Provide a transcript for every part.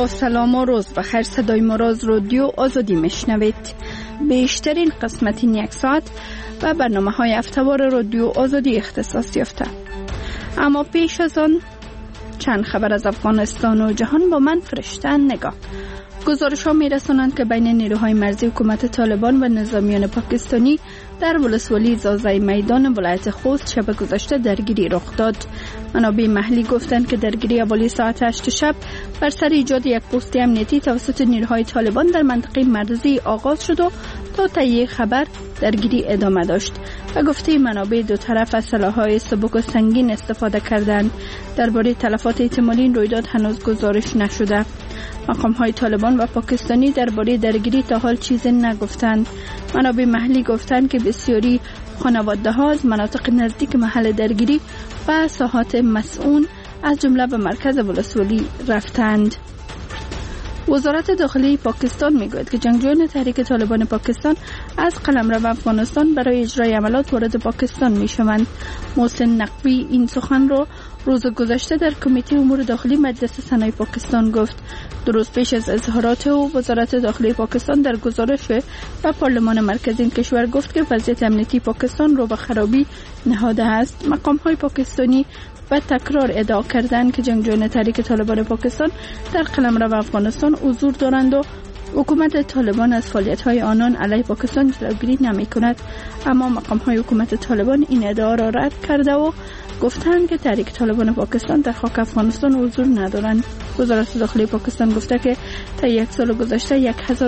با سلام و روز بخیر. صدای ما را از رادیو آزادی میشنوید. بیشترین قسمت این یک ساعت و برنامه‌های هفته‌وار رادیو آزادی اختصاص یافته. اما پیش از آن چند خبر از افغانستان و جهان با من فرشته نگاه. گزارش‌ها می‌رسانند که بین نیروهای مرزی حکومت طالبان و نظامیان پاکستانی در ولسوالی زازای میدان ولایت خوست شب گذشته درگیری رخ داد. منابع محلی گفتند که درگیری حوالی ساعت 8 شب بر سر ایجاد یک پست امنیتی توسط نیروهای طالبان در منطقه مرزی آغاز شد و تا تهیه خبر درگیری ادامه داشت. و گفته منابع دو طرف از سلاح‌های سبک و سنگین استفاده کردند. درباره تلفات احتمالی این رویداد هنوز گزارش نشده. مقام‌های طالبان و پاکستانی درباره درگیری تا حال چیزی نگفتند. منابع محلی گفتند که بسیاری خانواده‌ها از مناطق نزدیک محل درگیری و ساحات مسئول از جمله به مرکز ولسوالی رفتند. وزارت داخلی پاکستان میگوید که جنگجویان تحریک طالبان پاکستان از قلمرو افغانستان برای اجرای عملیات وارد پاکستان میشوند. محسن نقوی این سخن را روز گذشته در کمیته امور داخلی مجلس سنای پاکستان گفت. درست پیش از اظهارات او، وزارت داخلی پاکستان در گزارش به پارلمان مرکزی این کشور گفت که وضعیت امنیتی پاکستان رو به خرابی نهاده است. مقام‌های پاکستانی و تکرار ادعا کردند که جنگجویان تحریک طالبان پاکستان در قلمرو افغانستان حضور دارند و حکومت طالبان از فعالیت‌های آنان علیه پاکستان جلوگیری نمی‌کند. اما مقام‌های حکومت طالبان این ادعا را رد کرده و گفتند که تحریک طالبان پاکستان در خاک افغانستان حضور ندارند. وزارت داخلی پاکستان گفته که تا یک سال گذشته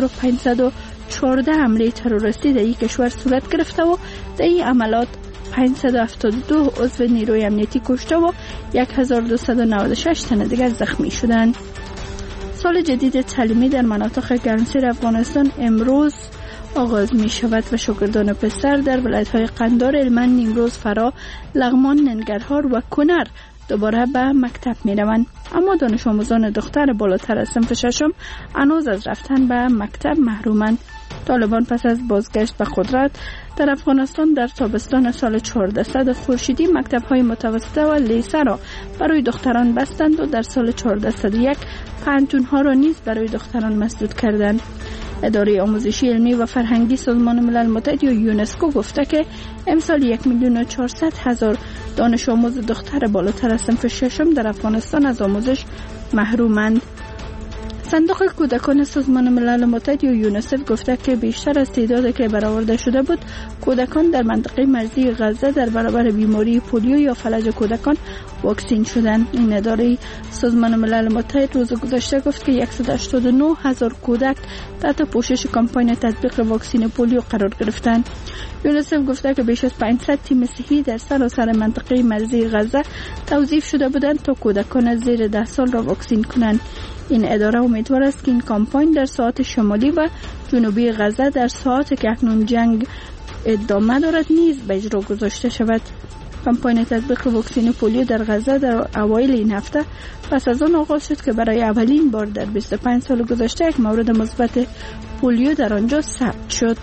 1514 حمله تروریستی در این کشور صورت گرفته و در این عملیات 572 عضو نیروی امنیتی کشته و 1296 تن دیگر زخمی شدند. سال جدید تعلیمی در مناطق گرمسیر افغانستان امروز آغاز می شود و شاگردان پسر در ولایت‌های قندهار، هلمند، نیمروز، فرا، لغمان، ننگرهار و کنر دوباره به مکتب می روند. اما دانش آموزان دختر بالاتر از صنف ششم هنوز از رفتن به مکتب محرومند. طالبان پس از بازگشت به قدرت در افغانستان در تابستان سال 1400 خورشیدی مکتب‌های متوسطه و لیسه را برای دختران بستند و در سال 1401 پانتون‌ها را نیز برای دختران مسدود کردند. اداره آموزشی علمی و فرهنگی سازمان ملل متحد یا یونسکو گفته که امسال 1,400,000 دانش آموز دختر بالاتر از صنف ششم در افغانستان از آموزش محرومند. صندوق کودکان سازمان ملل متحد یا یونیسف گفته که بیشتر از تعدادی که برآورده شده بود کودکان در منطقه مرزی غزه در برابر بیماری پولیو یا فلج کودکان واکسین شدند. این اداره سازمان ملل متحد روز گذشته گفت که 189,000 کودک تحت پوشش کمپاین تطبیق واکسن پولیو قرار گرفتند. یونیسف گفته که بیش از 500 تیم صحی در سراسر منطقه مرزی غزه توظیف شده بودند تا کودکان زیر 10 سال را واکسین کنند. این اداره امیدوار است که این کمپاین در ساحات شمالی و جنوبی غزه در ساعاتی که اکنون جنگ ادامه دارد نیز به اجرا گذاشته شود. کمپاین تطبیق واکسن پولیو در غزه در اوایل این هفته پس از آن آغاز شد که برای اولین بار در 25 سال گذشته یک مورد مثبت پولیو در آنجا ثبت شد.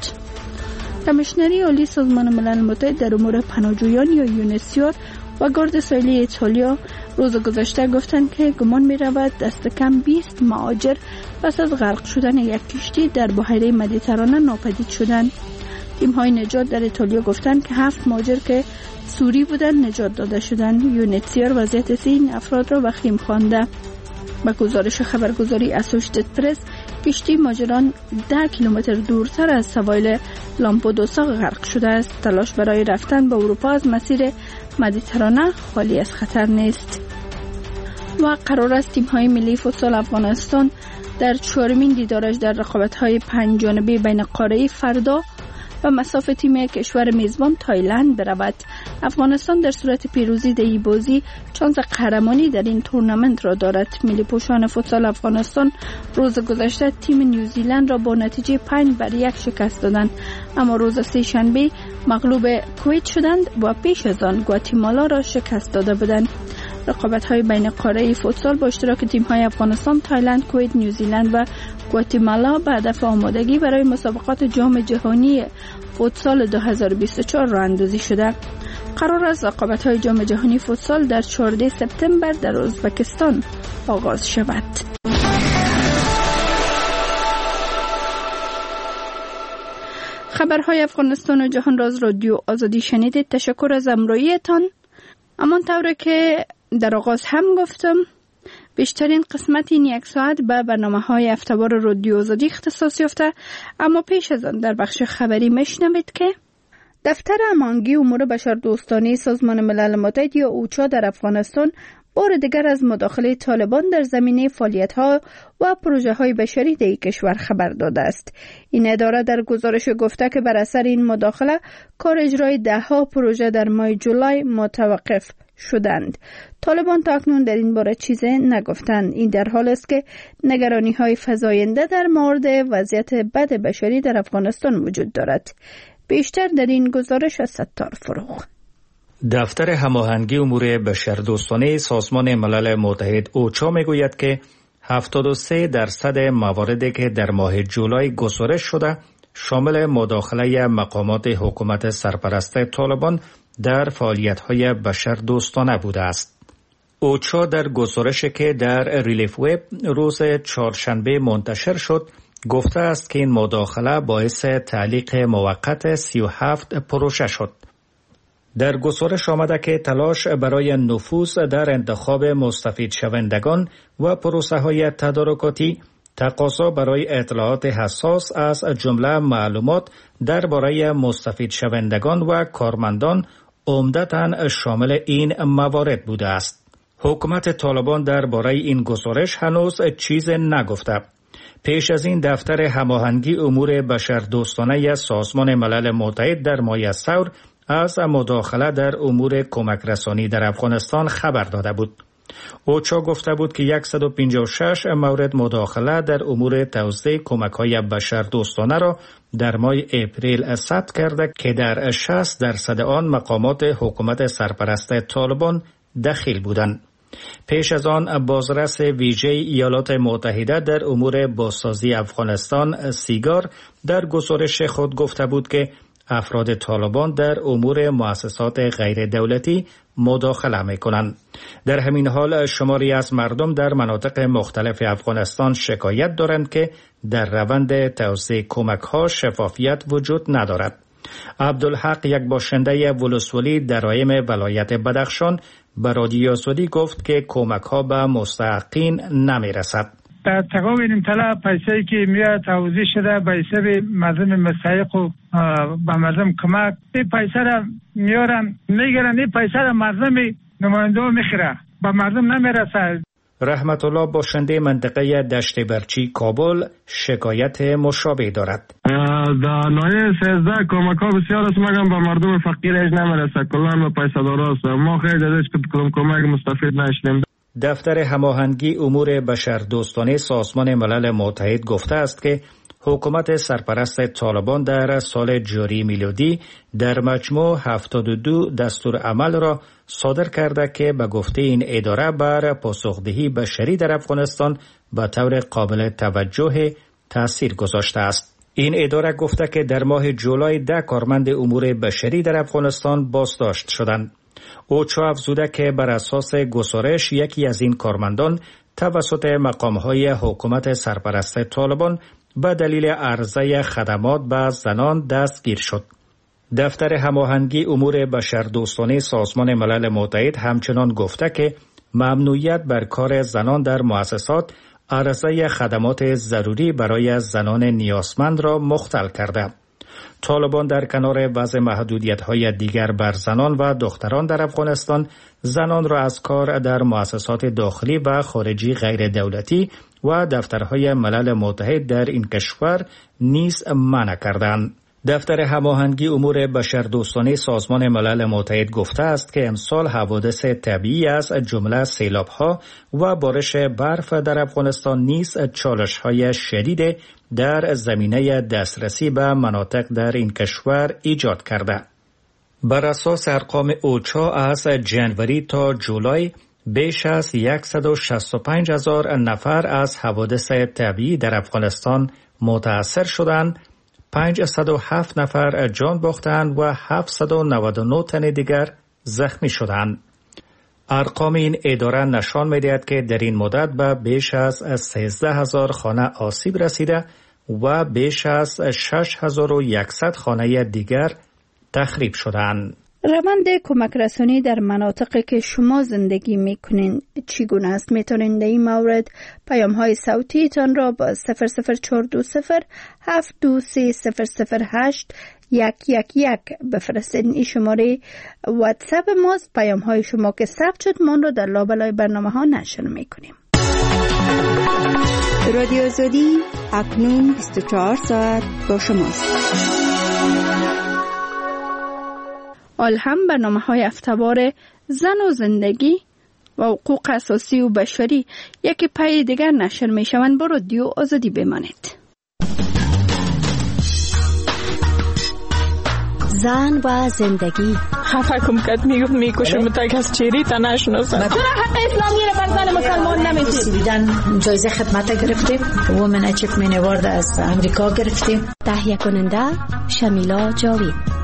کمیشنری عالی سازمان ملل متحد در امور پناهجویان یا یونسیار و گارد ساحلی ایتالیا روز گذشته گفتند که گمان می رود دست کم 20 مهاجر پس از غرق شدن یک کشتی در بحیره مدیترانه ناپدید شدند. تیم های نجات در ایتالیا گفتند که 7 مهاجر که سوری بودند نجات داده شدند. یونیسیار وضعیت این افراد را وخیم خوانده. با گزارش خبرگزاری اسوشیتد پرس کشتی ماجران 10 کیلومتر دورتر از سواحل لامپدوسا غرق شده است. تلاش برای رفتن به اروپا از مسیر مدیترانه خالی از خطر نیست. و قرار است تیم‌های ملی فوتسال افغانستان در 4مین دیدارش در رقابت‌های 5 جانبه بین قاره‌ای فردا و مصاف تیم کشور میزبان تایلند برود. افغانستان در صورت پیروزی در این بازی شانس قهرمانی در این تورنمنت را دارد. ملی پوشان فوتسال افغانستان روز گذشته تیم نیوزیلند را با نتیجه 5-1 شکست دادند، اما روز سه شنبه مغلوب کویت شدند و پیش از آن گواتیمالا را شکست داده بودند. رقابت‌های بین قاره‌ای فوتسال با اشتراک تیم‌های افغانستان، تایلند، کویت، نیوزیلند و گواتیمالا به هدف آمادگی برای مسابقات جام جهانی فوتسال 2024 راه اندازی شده. قرار است رقابت‌های جام جهانی فوتسال در 14 سپتامبر در ازبکستان آغاز شود. خبرهای افغانستان و جهان راز رادیو آزادی شنیدید. تشکر از همراهیتان. امان طوره که در آغاز هم گفتم بیشترین قسمت این یک ساعت به برنامه‌های هفته‌وار رادیو آزادی اختصاص یافته، اما پیش از آن در بخش خبری میشنوید که دفتر هماهنگی امور بشردوستانه سازمان ملل متحد یا اوچا در افغانستان بار دیگر از مداخله طالبان در زمینه فعالیت‌ها و پروژه‌های بشری در کشور خبر داده است. این اداره در گزارش گفته که بر اثر این مداخله کار اجرای 10 پروژه در ماه جولای متوقف شدند. طالبان تا اکنون در این باره چیزی نگفتند. این در حال است که نگرانی‌های فزاینده در مورد وضعیت بد بشری در افغانستان وجود دارد. بیشتر در این گزارش از ستار فروغ. دفتر هماهنگی امور بشردوستانه سازمان ملل متحد اوچا میگوید که 73% مواردی که در ماه جولای گزارش شده شامل مداخله مقامات حکومت سرپرست طالبان در فعالیت‌های بشردوستانه بوده است. اوچا در گزارشی که در ریلیف وب روز چهارشنبه منتشر شد گفته است که این مداخله باعث تعلیق موقت 37 پروژه شد. در گزارش آمده که تلاش برای نفوذ در انتخاب مستفید شوندگان و پروسه های تدارکاتی، تقاضا برای اطلاعات حساس از جمله معلومات درباره مستفید شوندگان و کارمندان عمدتاً شامل این موارد بوده است. حکومت طالبان درباره این گزارش هنوز چیز نگفته. پیش از این دفتر هماهنگی امور بشردوستانه سازمان ملل متحد در ماه ثور از مداخله در امور کمک رسانی در افغانستان خبر داده بود. اوچا گفته بود که 156 مورد مداخله در امور توزیع کمک‌های بشردوستانه را در ماه اپریل ثبت کرده که در 60% آن مقامات حکومت سرپرست طالبان دخیل بودند. پیش از آن بازرس ویژه ایالات متحده در امور بازسازی افغانستان سیگار در گزارش خود گفته بود که افراد طالبان در امور مؤسسات غیر دولتی مداخله می‌کنند. در همین حال شماری از مردم در مناطق مختلف افغانستان شکایت دارند که در روند توزیع کمک‌ها شفافیت وجود ندارد. عبدالحق، یک باشنده ولسوالی درایم ولایت بدخشان، به رادیو آزادی گفت که کمک‌ها به مستحقین نمی‌رسد. در تقابل این طلب پیسه‌ای که میاد توزیع شده به حساب مردم مستحق و به مردم کمک، این پیسه را میارن میگیرن، این پیسه را مردم نماینده میخوره، به مردم نمیرسه. رحمت الله باشنده منطقه دشت برچی کابل شکایت مشابه دارد. در لایه 13 کمک ها بسیار است مگم به مردم فقیر اج نمیرسه، کلان به پیسه داراست. ما خیلی ازش کمک مستفید نشدیم. دفتر هماهنگی امور بشردوستانه سازمان ملل متحد گفته است که حکومت سرپرست طالبان در سال جاری میلادی در مجموع 72 دستور عمل را صادر کرده که به گفته این اداره بر پاسخدهی بشری در افغانستان به طور قابل توجه تاثیر گذاشته است. این اداره گفته که در ماه جولای 10 کارمند امور بشری در افغانستان بازداشت شدند. اوچا افزوده که بر اساس گزارش یکی از این کارمندان توسط مقام‌های حکومت سرپرست طالبان به دلیل عرضه خدمات به زنان دستگیر شد. دفتر هماهنگی امور بشردوستانه سازمان ملل متحد همچنان گفته که ممنوعیت بر کار زنان در مؤسسات عرضه خدمات ضروری برای زنان نیازمند را مختل کرده. طالبان در کنار وضع محدودیت‌های دیگر بر زنان و دختران در افغانستان، زنان را از کار در مؤسسات داخلی و خارجی غیر دولتی و دفترهای ملل متحد در این کشور نیز منع کردند. دفتر هماهنگی امور بشردوستانه سازمان ملل متحد گفته است که امسال حوادث طبیعی از جمله سیلاب‌ها و بارش برف در افغانستان نیز چالش‌های شدید در زمینه دسترسی به مناطق در این کشور ایجاد کرده. بر اساس ارقام اوچا از جنوری تا جولای بیش از 165,000 نفر از حوادث طبیعی در افغانستان متاثر شدند، 507 نفر جان باختند و 799 تن دیگر زخمی شدند. ارقام این اداره نشان می‌دهد که در این مدت به بیش از 13,000 خانه آسیب رسیده و بیش از 6100 خانه دیگر تخریب شدند. روند کمک رسانی در مناطقی که شما زندگی میکنین چگونه است؟ میتونین در این مورد پیام های صوتی تان را با 00420 بفرستین. این شماره واتساپ ماست. پیام های شما که ثبت شد من را در لابلای برنامه ها نشر میکنیم. رادیو آزادی اکنون 24 ساعت با شماست. هم برنامه های افتوار زن و زندگی و حقوق اساسی و بشری یکی پای دیگر نشر می شوند. با رادیو آزادی بمانید. زن و زندگی. حکم کرد میکشم تا کس چیری تا نشناسم. چرا حق اسلامی رو بر زن مسلمان نمیدید؟ دیدن جایزه خدمت گرفتیم. وومن اچیومنت اوارد از امریکا گرفتیم. تهیه کننده شمیلا جاوید.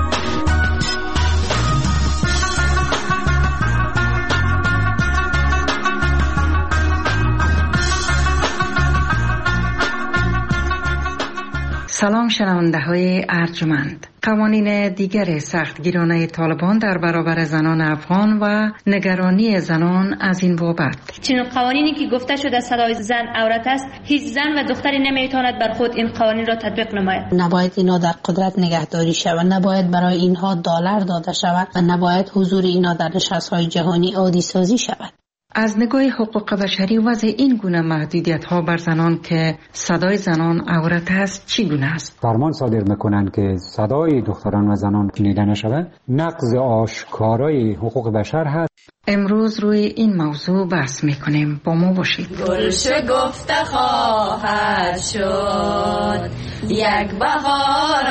سلام شنونده های ارجمند. قوانین دیگر سختگیرانه طالبان در برابر زنان افغان و نگرانی زنان از این بابت. چنین قوانینی که گفته شده صدای زن عورت است، هیچ زن و دختری نمیتواند بر خود این قوانین را تطبیق نماید. نباید اینا در قدرت نگهداری شود، نباید برای اینها دلار داده شود و نباید حضور اینا در نشست‌های جهانی عادی سازی شود. از نگاه حقوق بشری وضع این گونه محدودیت‌ها بر زنان که صدای زنان عورت است چگونه است؟ فرمان صادر می‌کنند که صدای دختران و زنان شنیده نشود، نقض آشکارای حقوق بشر هست. امروز روی این موضوع بحث می‌کنیم. با ما باشید. گلشکفته خواهد شد یک بهار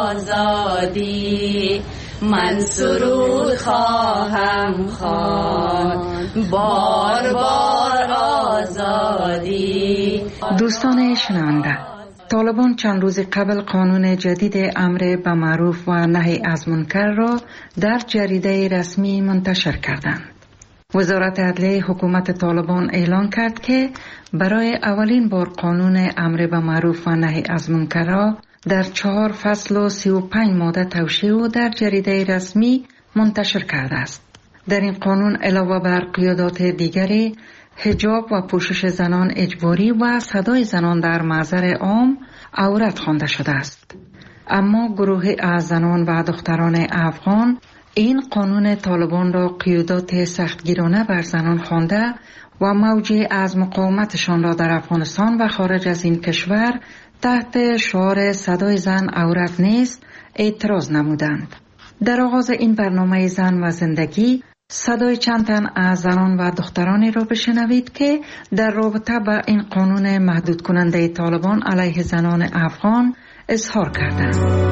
آزادی، من سرود خواهم خواند بار بار آزادی. دوستان شنونده، طالبان چند روز قبل قانون جدید امر به معروف و نهی از منکر را در جریده رسمی منتشر کردند. وزارت عدلیه حکومت طالبان اعلان کرد که برای اولین بار قانون امر به معروف و نهی از منکر را در 4 فصل و 35 ماده توشیح و در جریده رسمی منتشر کرده است. در این قانون علاوه بر قیادات دیگری، حجاب و پوشش زنان اجباری و صدای زنان در محضر عام عورت خوانده شده است. اما گروه از زنان و دختران افغان این قانون طالبان را قیادات سختگیرانه بر زنان خوانده و موجی از مقاومتشان را در افغانستان و خارج از این کشور تحت شعار صدای زن عورت نیست اعتراض نمودند. در آغاز این برنامه زن و زندگی صدای چند تن از زنان و دخترانی را بشنوید که در رابطه با این قانون محدود کننده طالبان علیه زنان افغان اظهار کردند.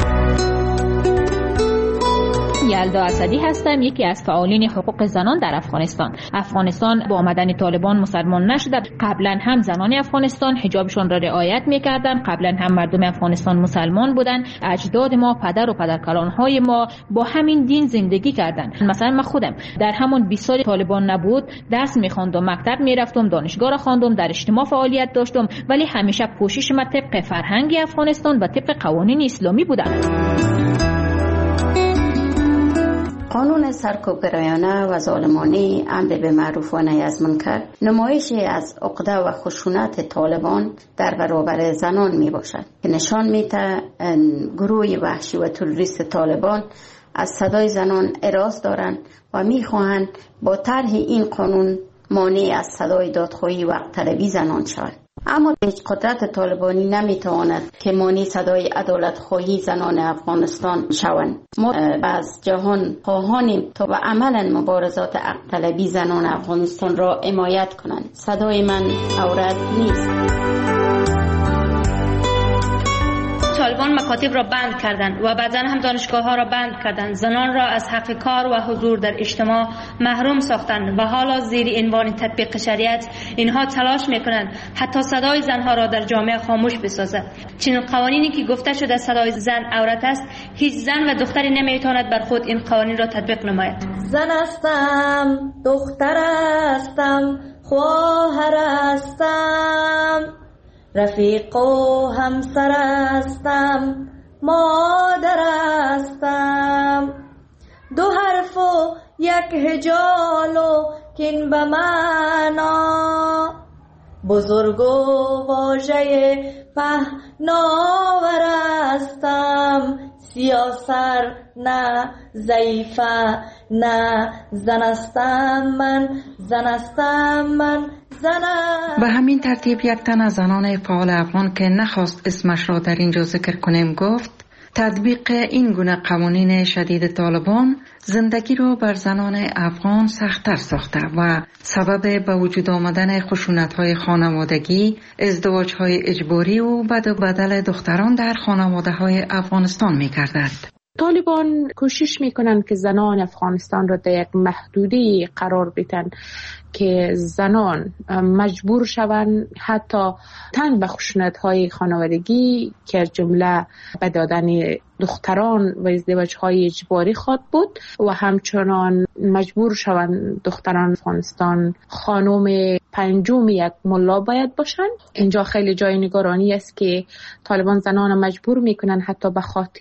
یلدا اسدی هستم، یکی از فعالین حقوق زنان در افغانستان. افغانستان با آمدن طالبان مسلمان نشده. قبلا هم زنان افغانستان حجابشون را رعایت می‌کردند. قبلا هم مردم افغانستان مسلمان بودند. اجداد ما، پدر و پدرکلان‌های ما با همین دین زندگی کردند. مثلا من خودم در همون 20 سال طالبان نبود درس می‌خواندم، مکتب می‌رفتم، دانشگاه را خواندم، در اجتماع فعالیت داشتم، ولی همیشه پوشش من طبق فرهنگ افغانستان و طبق قوانین اسلامی بودند. قانون سرکوبگرایانه و ظالمانه امر به معروف و نهی از منکر نمایشی از عقده و خشونت طالبان در برابر زنان می باشد که نشان میده گروه وحشی و تروریست طالبان از صدای زنان اراده دارند و میخواهند با طرح این قانون مانع از صدای دادخواهی و حق طلبی زنان شوند. اما هیچ قدرت طالبانی نمیتواند که مانع صدای عدالت خواهی زنان افغانستان شوند. ما از جهان خواهانیم تا به عملا مبارزات حق طلبی زنان افغانستان را حمایت کنند. صدای من عورت نیست. طالبان مکاتب را بند کردند و بعضا هم دانشگاه ها را بند کردند. زنان را از حق کار و حضور در اجتماع محروم ساختند و حالا زیر عنوان تطبیق شریعت اینها تلاش میکنند حتی صدای زنها را در جامعه خاموش بسازد. چنین قوانینی که گفته شده صدای زن عورت است، هیچ زن و دختری نمیتواند بر خود این قوانین را تطبیق نماید. زن هستم، دختر هستم، خواهر هستم، رفیق و همسر هستم، مادر هستم. دو حرف و یک هجال و کین به معنا، بزرگ و واژه پهناور هستم. سیاسر نه ضعیفه نه زنستم من، زنستم من زنم. به همین ترتیب یک تن از زنان فعال افغان که نخواست اسمش را در اینجا ذکر کنیم گفت تطبیق این گونه قوانین شدید طالبان زندگی را بر زنان افغان سخت‌تر ساخته و سبب به وجود آمدن خشونت‌های خانوادگی، ازدواج‌های اجباری و بد و بدل دختران در خانواده‌های افغانستان می‌گردد. طالبان کوشش میکنن که زنان افغانستان را در یک محدودی قرار بدن که زنان مجبور شوند حتی تن به خشونت‌های خانوادگی که جمله به دادن دختران و ازدواج‌های اجباری خواد بود و همچنان مجبور شوند دختران افغانستان خانم پنجم یک ملا باید باشند. اینجا خیلی جای نگرانی است که طالبان زنان مجبور میکنن حتی به خاطر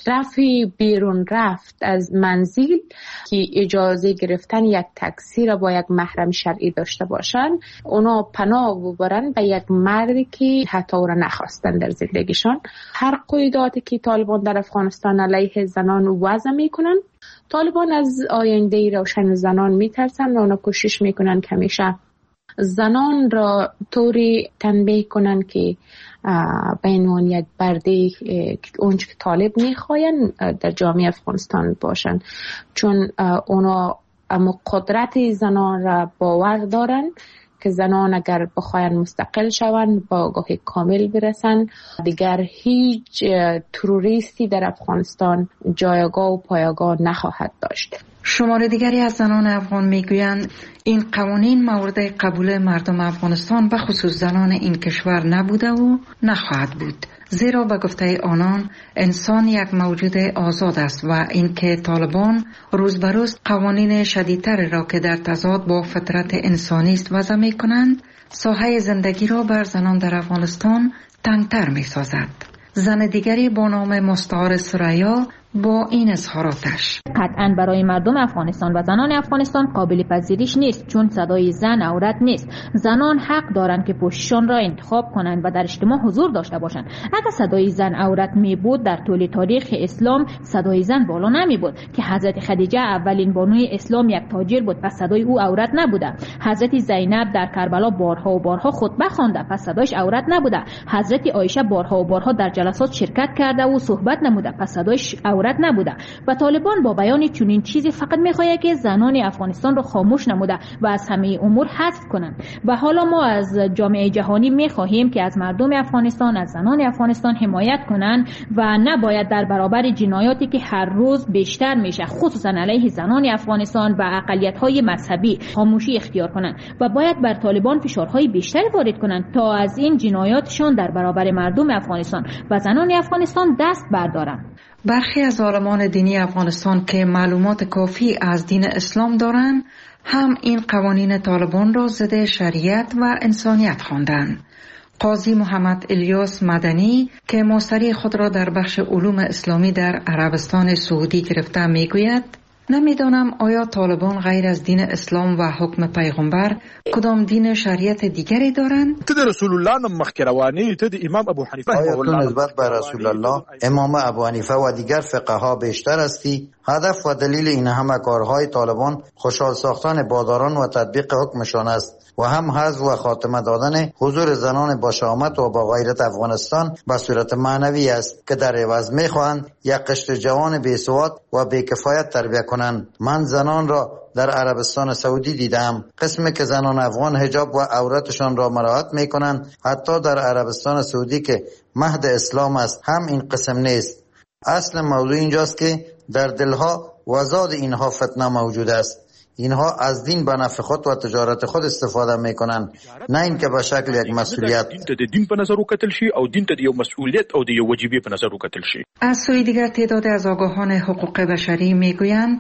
رفع بیرون رفت از منزل که اجازه گرفتن یک تاکسی را با یک محرم شرعی داشته باشند، اونا پناه ببرن به یک مردی که حتی او را نخواستن در زندگیشان. هر قیوداتی که طالبان در افغانستان علیه زنان وضع میکنن، طالبان از آینده روشن زنان میترسن و اونا کوشش میکنن که همیشه زنان را طوری تنبیه کنن که به عنوان یک برده اونچه که طالب میخواین در جامعه افغانستان باشن، چون اونا اما قدرت زنان را باور دارن که زنان اگر بخواین مستقل شوند با آگاه کامل برسن، دیگر هیچ تروریستی در افغانستان جایگاه و پایگاه نخواهد داشت. شمار دیگری از زنان افغان میگویند این قوانین مورد قبول مردم افغانستان و خصوص زنان این کشور نبوده و نخواهد بود، زیرا به گفته آنان انسان یک موجود آزاد است و اینکه طالبان روز به روز قوانین شدیدتر را که در تضاد با فطرت انسانی است وضع می کنند، ساحه زندگی را بر زنان در افغانستان تنگتر می سازد. زن دیگری با نام مستعار سریا با این اظهاراتش: قطعاً برای مردم افغانستان و زنان افغانستان قابل پذیرش نیست، چون صدای زن عورت نیست. زنان حق دارند که پوششان را انتخاب کنند و در اجتماع حضور داشته باشند. اگر صدای زن عورت می بود، در طول تاریخ اسلام صدای زن بالا نمی بود که حضرت خدیجه اولین بانوی اسلام یک تاجر بود، پس صدای او عورت نبوده. حضرت زینب در کربلا بارها و بارها خطبه خوانده، پس صدایش عورت نبوده. حضرت عایشه بارها و بارها در جلسات شرکت کرده و صحبت نموده، پس صدایش عورت نبوده. و طالبان با بیان چنین چیزی فقط میخواهد که زنان افغانستان را خاموش نموده و از همه امور حذف کنند. و حالا ما از جامعه جهانی میخواهیم که از مردم افغانستان، از زنان افغانستان حمایت کنند و نباید در برابر جنایاتی که هر روز بیشتر میشه خصوصا علیه زنان افغانستان و اقلیت‌های مذهبی خاموشی اختیار کنند و باید بر طالبان فشارهای بیشتری وارد کنند تا از این جنایاتشان در برابر مردم افغانستان و زنان افغانستان دست بردارند. برخی از عالمان دینی افغانستان که معلومات کافی از دین اسلام دارند هم این قوانین طالبان را ضد شریعت و انسانیت خواندند. قاضی محمد الیاس مدنی که ماستری خود را در بخش علوم اسلامی در عربستان سعودی گرفته میگوید: نمیدانم آیا طالبان غیر از دین اسلام و حکم پیغمبر کدام دین شریعت دیگری دارند؟ ته رسول الله نم مخکروانی ته امام ابو حنیفه آیا تو نسبت به رسول الله، امام ابو حنیفه و دیگر فقها بیشتر هستی؟ هدف و دلیل این همه کارهای طالبان خوشحال ساختن باداران و تطبیق حکمشان است و هم حذف و خاتمه دادن حضور زنان با شهامت و با غیرت افغانستان به صورت معنوی است که در عوض میخواهند یک قشر جوان بی‌سواد و بی‌کفایت تربیت کنند. من زنان را در عربستان سعودی دیدم، قسمی که زنان افغان حجاب و عورتشان را مراعات میکنند. حتی در عربستان سعودی که مهد اسلام است هم این قسم نیست. اصل موضوع اینجاست که در دلها و زاد اینها فتنه موجود است. اینها از دین به نفع خود و تجارت خود استفاده میکنن، نه اینکه به شکل یک مسئولیت. دین په نظر وکتل شي او دین ته یو مسئولیت او د یو وجیبه په نظر وکتل شي. از سوی دیگر تعداد از آگاهان حقوق بشری میگویند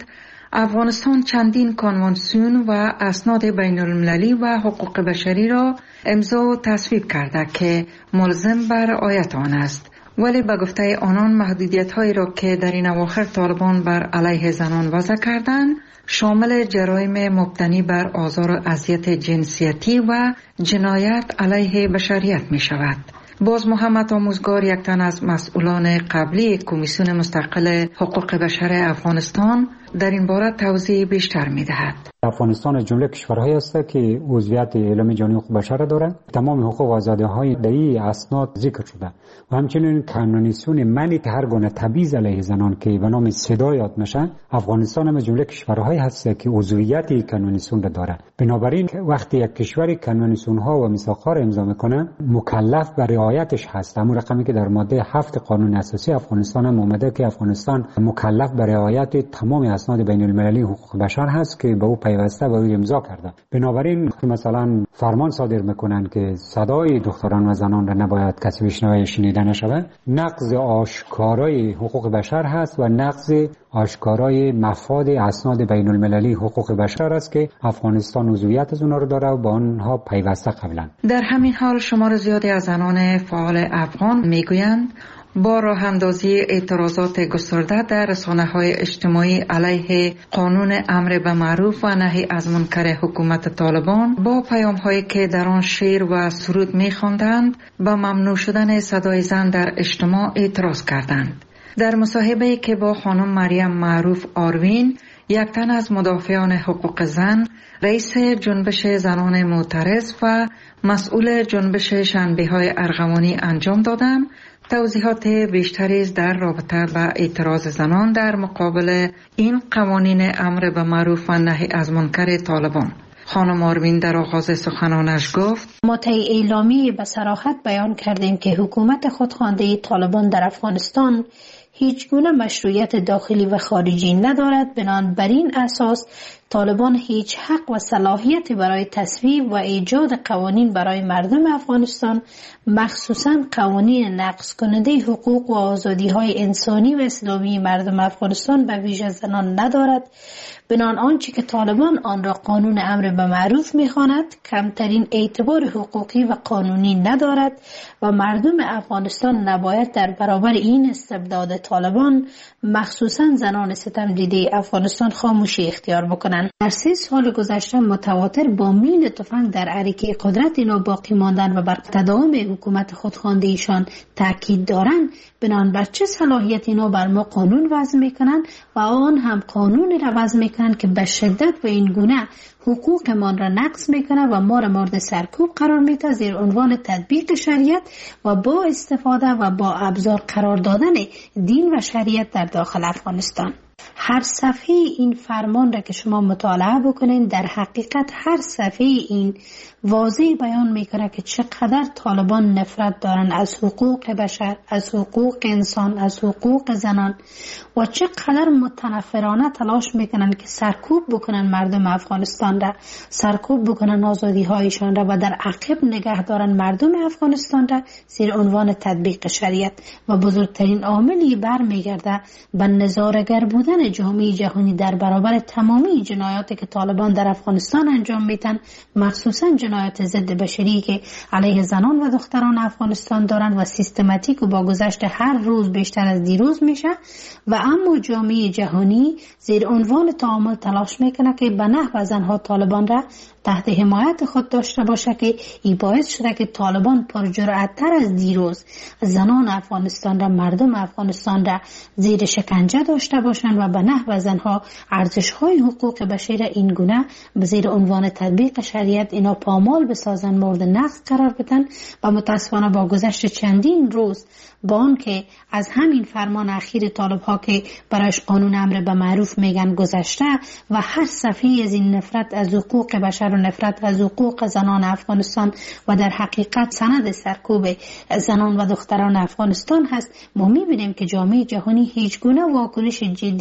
افغانستان چندین کنوانسیون و اسناد بین المللی و حقوق بشری را امضا و تصویب کرده که ملزم بر رعایت آن است. ولی به گفته آنان محدودیت‌هایی را که در این اواخر طالبان بر علیه زنان وضع کردند شامل جرایم مبتنی بر آزار و اذیت جنسیتی و جنایت علیه بشریت می شود. باز محمد آموزگار، یک تن از مسئولان قبلی کمیسیون مستقل حقوق بشر افغانستان، در این باره توضیح بیشتر می دهد. افغانستان جمله کشورهایی است که عضویت اعلام جهانی حقوق بشر دارند. تمام حقوق و آزادی‌های در این اسناد ذکر شده و همچنین کنوانسیون منع هر گونه تبعیض علیه زنان که به نام سدا یاد میشه. افغانستان هم جمله کشورهایی هست که عضویت کنوانسیون را دارد. بنابراین وقتی یک کشوری کنوانسیون ها و میثاق‌ها را امضا میکنه مکلف به رعایتش هست. همون رقمی که در ماده 7 قانون اساسی افغانستان هم اومده که افغانستان مکلف به رعایت تمام اسناد بین المللی حقوق بشر هست که به او پیوسته و او امضا کرده. بنابراین مثلا فرمان صادر میکنن که صدای دختران و زنان را نباید کسی بشنوه شنیده نشود. نقض آشکارای حقوق بشر هست و نقض آشکارای مفاد اسناد بین المللی حقوق بشر است که افغانستان عضویت از اونها رو داره و با آنها پیوسته قبلا. در همین حال شمار زیادی از زنان فعال افغان میگویند با راه اندازی اعتراضات گسترده در رسانه‌های اجتماعی علیه قانون امر به معروف و نهی از منکر حکومت طالبان با پیام‌هایی که در آن شعر و سرود می‌خواندند به ممنوع شدن صدای زن در اجتماع اعتراض کردند. در مصاحبه‌ای که با خانم مریم معروف آروین، یک تن از مدافعان حقوق زن، رئیس جنبش زنان معترض و مسئول جنبش شنبه‌های ارغوانی انجام دادم، توضیحات بیشتری در رابطه با اعتراض زنان در مقابل این قوانین امر به معروف و نهی از منکر طالبان. خانم آروین در آغاز سخنانش گفت: ما طی اعلامیه به صراحت بیان کردیم که حکومت خودخوانده طالبان در افغانستان هیچ گونه مشروعیت داخلی و خارجی ندارد. بنابراین بر این اساس طالبان هیچ حق و صلاحیتی برای تصویب و ایجاد قوانین برای مردم افغانستان، مخصوصاً قوانین نقض کننده حقوق و آزادی‌های انسانی و اسلامی مردم افغانستان به ویژه زنان ندارد. بنابراین آنچه که طالبان آن را قانون امر به معروف می‌خواند کمترین اعتبار حقوقی و قانونی ندارد و مردم افغانستان نباید در برابر این استبداد طالبان، مخصوصاً زنان ستم دیده افغانستان، خاموشی اختیار بکنند. در 3 سال گذشته متواتر با میل تفنگ در عرکه قدرت اینا باقی ماندن و بر تداوم حکومت خودخوانده ایشان تاکید دارند. بنابراین بر چه صلاحیت اینا بر ما قانون وضع میکنن و آن هم قانون را وضع میکنن که به شدت به این گونه حقوق ما را نقض میکنه و ما را مورد سرکوب قرار میده زیر عنوان تطبیق شریعت و با استفاده و با ابزار قرار دادن دین و شریعت در داخل افغانستان. هر صفحه این فرمان را که شما مطالعه بکنین، در حقیقت هر صفحه این واضح بیان میکنه که چقدر طالبان نفرت دارن از حقوق بشر، از حقوق انسان، از حقوق زنان و چقدر متنفرانه تلاش میکنن که سرکوب بکنن مردم افغانستان را، سرکوب بکنن آزادی هایشان را و در عقب نگه دارن مردم افغانستان را زیر عنوان تطبیق شریعت. و بزرگترین عاملی برمیگرده به نظاره‌گر بودن جامعه جهانی در برابر تمامی جنایاتی که طالبان در افغانستان انجام میدن، مخصوصا جنایات ضد بشری که علیه زنان و دختران افغانستان دارن و سیستماتیک و با گذشت هر روز بیشتر از دیروز میشه. و اما جامعه جهانی زیر عنوان تعامل تلاش میکنه که به نحو زنها طالبان را تحت حمایت خود داشته باشه که این باعث شده که طالبان پرجرأت‌تر از دیروز زنان افغانستان را، مردم افغانستان را زیر شکنجه داشته باشند و به نحو زنها ارزش‌های حقوق بشر را این گونه به زیر عنوان تطبیق شریعت اینا پامال بسازن، مورد نقض قرار بدن. و متاسفانه با گذشت چندین روز با آن که از همین فرمان اخیر طالب‌ها که برایش قانون امر به معروف میگن گذشته و هر صفحه از این نفرت از حقوق بشر و نفرت از حقوق زنان افغانستان و در حقیقت سند سرکوب زنان و دختران افغانستان هست، ما میبینیم که جامعه جهانی هیچ گونه واکنش جدی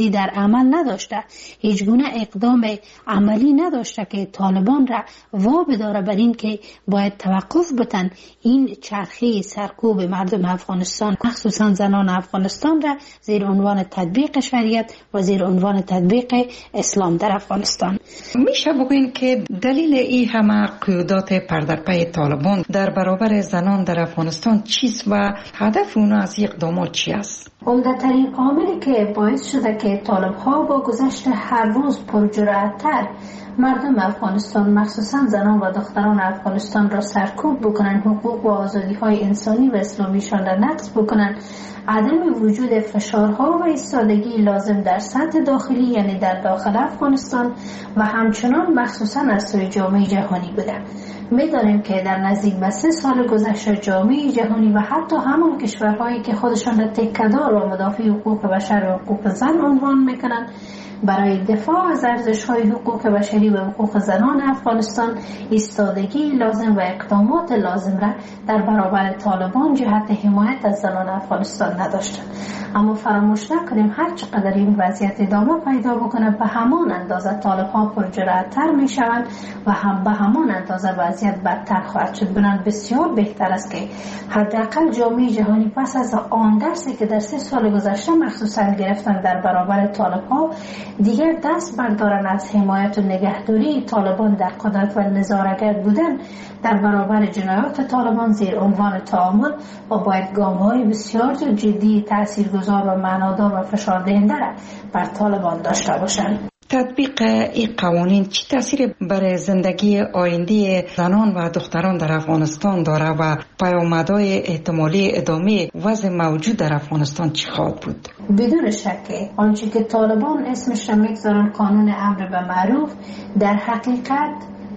چیزی در عمل نداشته، هیچ گونه اقدام عملی نداشته که طالبان را وابداره بر این که باید توقف بتن این چرخه سرکوب مردم افغانستان مخصوصا زنان افغانستان را زیر عنوان تطبیق شریعت و زیر عنوان تطبیق اسلام در افغانستان. میشه بگوین که دلیل این همه قیودات پردرپی طالبان در برابر زنان در افغانستان چیست و هدف اونا از این اقدامات چی است؟ عمده‌ترین عاملی که باعث شده که طالب‌ها با گذشت هر روز پرجرأت‌تر مردم افغانستان مخصوصا زنان و دختران افغانستان را سرکوب بکنن، حقوق و آزادی‌های انسانی و اسلامیشان را نقض بکنن، عدم وجود فشارها و ایستادگی لازم در سطح داخلی یعنی در داخل افغانستان و همچنان مخصوصا از سوی جامعه جهانی بوده. می‌دانیم که در نزدیک به 3 سال گذشته جامعه جهانی و حتی همان کشورهایی که خودشان را تکه‌دار و مدافع حقوق بشر و حقوق زن عنوان می‌کنند برای دفاع از ارزش‌های حقوق بشری و حقوق زنان افغانستان ایستادگی لازم و اقدامات لازم را در برابر طالبان جهت حمایت از زنان افغانستان نداشتند. اما فراموش نکنیم هر چقدر این وضعیت ادامه پیدا بکنه به همان اندازه طالب‌ها پرجرأت‌تر می‌شوند و هم به همان اندازه وضعیت بدتر خواهد شد. بنابراین بسیار بهتر است که حداقل جامعه جهانی پس از آن درسی که در 3 سال گذشته مخصوصا گرفتن در برابر طالب‌ها دیگر دست بردارن از حمایت و نگهداری طالبان در قدرت و نظارتگر بودن در برابر جنایات طالبان زیر عنوان تعامل و باید گام‌های بسیار جدی تاثیرگذار و معنادار و فشاردهنده را بر طالبان داشته باشند. تطبیق این قوانین چی تاثیر بر زندگی آینده زنان و دختران در افغانستان داره و پیامدهای احتمالی ادامه وضع موجود در افغانستان چی خواهد بود؟ بدون شک آنچه که طالبان اسمش را میگذارن قانون امر به معروف در حقیقت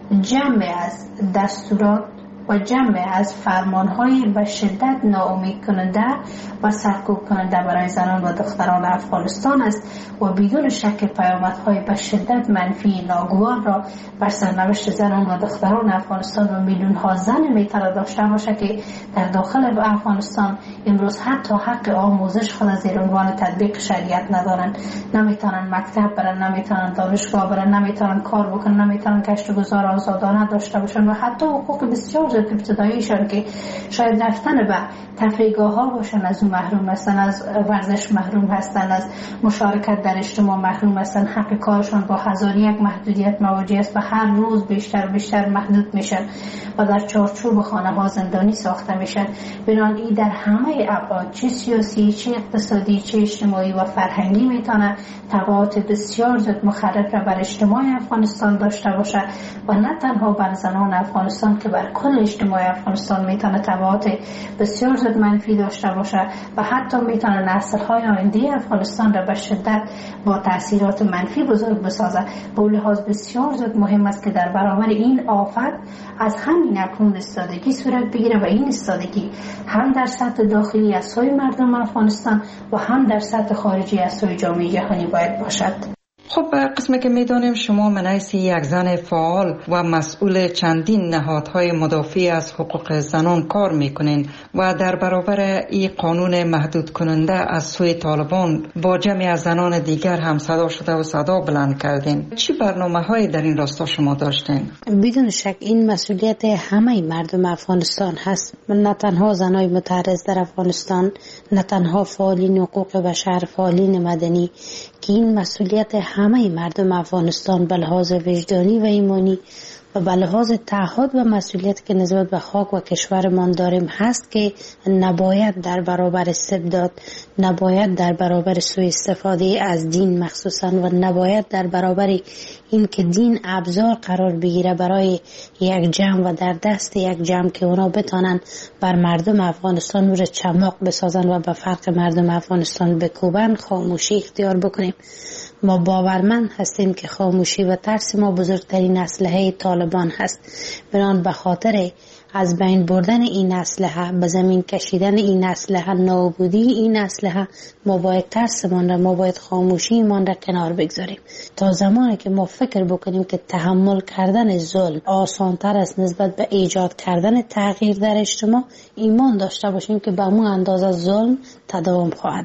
جمع از دستورات و جمع از فرمانهای به شدت ناامید کننده و سرکوب کننده برای زنان و دختران افغانستان است و بدون شک پیامدهای به شدت منفی ناگوار را بر سرنوشت زنان و دختران افغانستان و میلیون ها زن میتونه داشته باشه که در داخل افغانستان امروز حتی حق آموزش خود زیر عنوان تطبیق شریعت ندارن، نمیتونن مکتب برن، نمیتونن دانشگاه برن، نمیتونن کار بکنن، نمیتونن گشت و گذار آزادانه داشته باشن و حتی حقوق بسیار ابتداییشان که شاید رفتن به تفریحگاه ها باشن از اون محروم هستن، از ورزش محروم هستن، از مشارکت در اجتماع محروم هستن، حق کارشان با 1001 محدودیت مواجه است و هر روز بیشتر و بیشتر محدود میشن و در چارچوب خانه ها زندانی ساخته میشن. بنابراین در همه ابعاد چه سیاسی، چه اقتصادی، چه اجتماعی و فرهنگی میتونه تبعات بسیار زیاد مخرب را بر اجتماع افغانستان داشته باشه و نه تنها بر زنان افغانستان که بر کل اجتماع افغانستان میتونه تبعات بسیار زیاد منفی داشته باشه و حتی میتونه نسل‌های آینده افغانستان را به شدت با تاثیرات منفی بزرگ بسازه. به لحاظ بسیار زیاد مهم است که در برابر این آفت از همین اکنون ایستادگی صورت بگیره و این ایستادگی هم در سطح داخلی از سوی مردم افغانستان و هم در سطح خارجی از سوی جامعه جهانی باید باشد. خب قسمی که میدانیم شما منعیسی یک زن فعال و مسئول چندین نهادهای مدافع از حقوق زنان کار میکنین و در برابر این قانون محدود کننده از سوی طالبان با جمعی از زنان دیگر هم صدا شده و صدا بلند کردین. چی برنامه های در این راستا شما داشتین؟ بدون شک این مسئولیت همه مردم افغانستان هست، نه تنها زنای متعرض در افغانستان، نه تنها فعالین حقوق بشر، فعالین مدنی، که این مسئولیت همه مردم افغانستان به لحاظ وجدانی و ایمانی و به لحاظ تعهد و مسئولیت که نسبت به خاک و کشورمان داریم هست که نباید در برابر استبداد، نباید در برابر سوء استفاده از دین مخصوصا و نباید در برابر این که دین ابزار قرار بگیره برای یک جمع و در دست یک جمع که اونا بتانن بر مردم افغانستان نور چماق بسازن و به فرق مردم افغانستان بکوبن، خاموشی اختیار بکنیم. ما باورمند هستیم که خاموشی و ترس ما بزرگترین اسلحه طالبان هست. بنابراین به خاطر از بین بردن این اسلحه، به زمین کشیدن این اسلحه، نابودی این اسلحه، ما باید ترسمان را، ما باید خاموشیمان را کنار بگذاریم تا زمانی که ما فکر بکنیم که تحمل کردن ظلم آسان‌تر است نسبت به ایجاد کردن تغییر در اجتماع، ایمان داشته باشیم که به اون اندازه ظلم تداوم خواهد داشت.